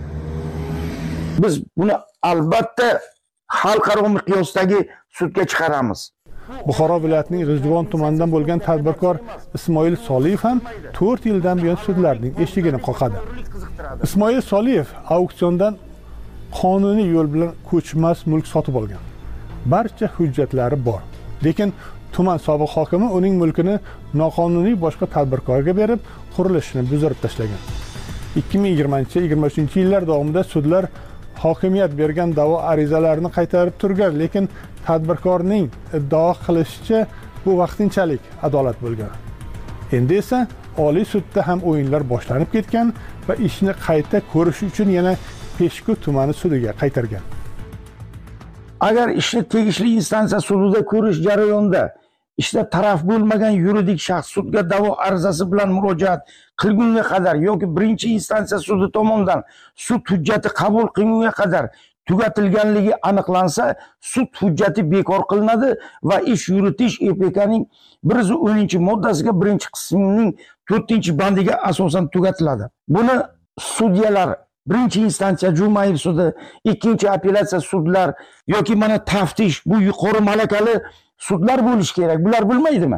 Biz buni albatta xalqaro miqyosdagi sudga chiqaramiz. Buxoro viloyatining G'ijduvon tumanidan bo'lgan tadbirkor Ismoil Soliyev ham to'rt yildan buyon sudlarning eshigini qoqadi. Ismoil Soliyev auksiondan qonuniy yo'l bilan ko'chmas mulk sotib olgan. Barcha hujjatlari bor. Lekin tuman sobiq hokimi uning mulkini noqonuniy boshqa tadbirkorga berib, qurilishini buzdirib tashlagan. ikki ming yigirmanchi yigirma uchinchi yillar davomida sudlar hokimiyat bergan da'vo arizalarini qaytarib turgan, lekin tadbirkorning iddao qilishicha bu vaqtinchalik adolat bo'lgan. Endi esa Oliy sudda ham o'yinlar boshlanib ketgan va ishni qayta ko'rish uchun yana Peshku tumani sudiga qaytargan. Agar ishni tegishli instansiya sudida ko'rish jarayonida ishda taraf bo'lmagan yuridik shaxs sudga da'vo arizasi bilan murojaat qilgunga qadar yoki birinchi instansiya sudi tomonidan sud hujjati qabul qilingunga qadar tugatilganligi aniqlansa, sud hujjati bekor qilinadi va ish yuritish E P K'ning bir yuz o'ninchi moddasiga birinchi qismining to'rtinchi bandiga asosan tugatiladi. Buni sudyalar birinchi instansiya Jumayev sudi, ikkinchi apellyatsiya sudlar yoki mana taftish bu yuqori malakali sudlar bo'lishi kerak. Bular bilmaydimi?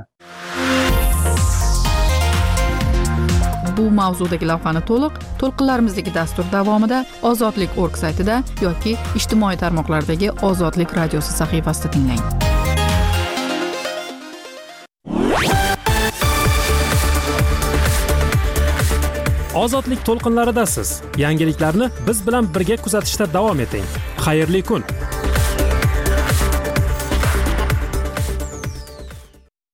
Bu mavzudagi lavhani to'liq to'lqinlarimizdagi dastur davomida Ozodlik nokta org saytida yoki ijtimoiy tarmoqlardagi Ozodlik radiosi sahifasida tinglang. Ozodlik to'lqinlaridasiz. Yangiliklarni biz bilan birga kuzatishda davom eting. Xayrli kun.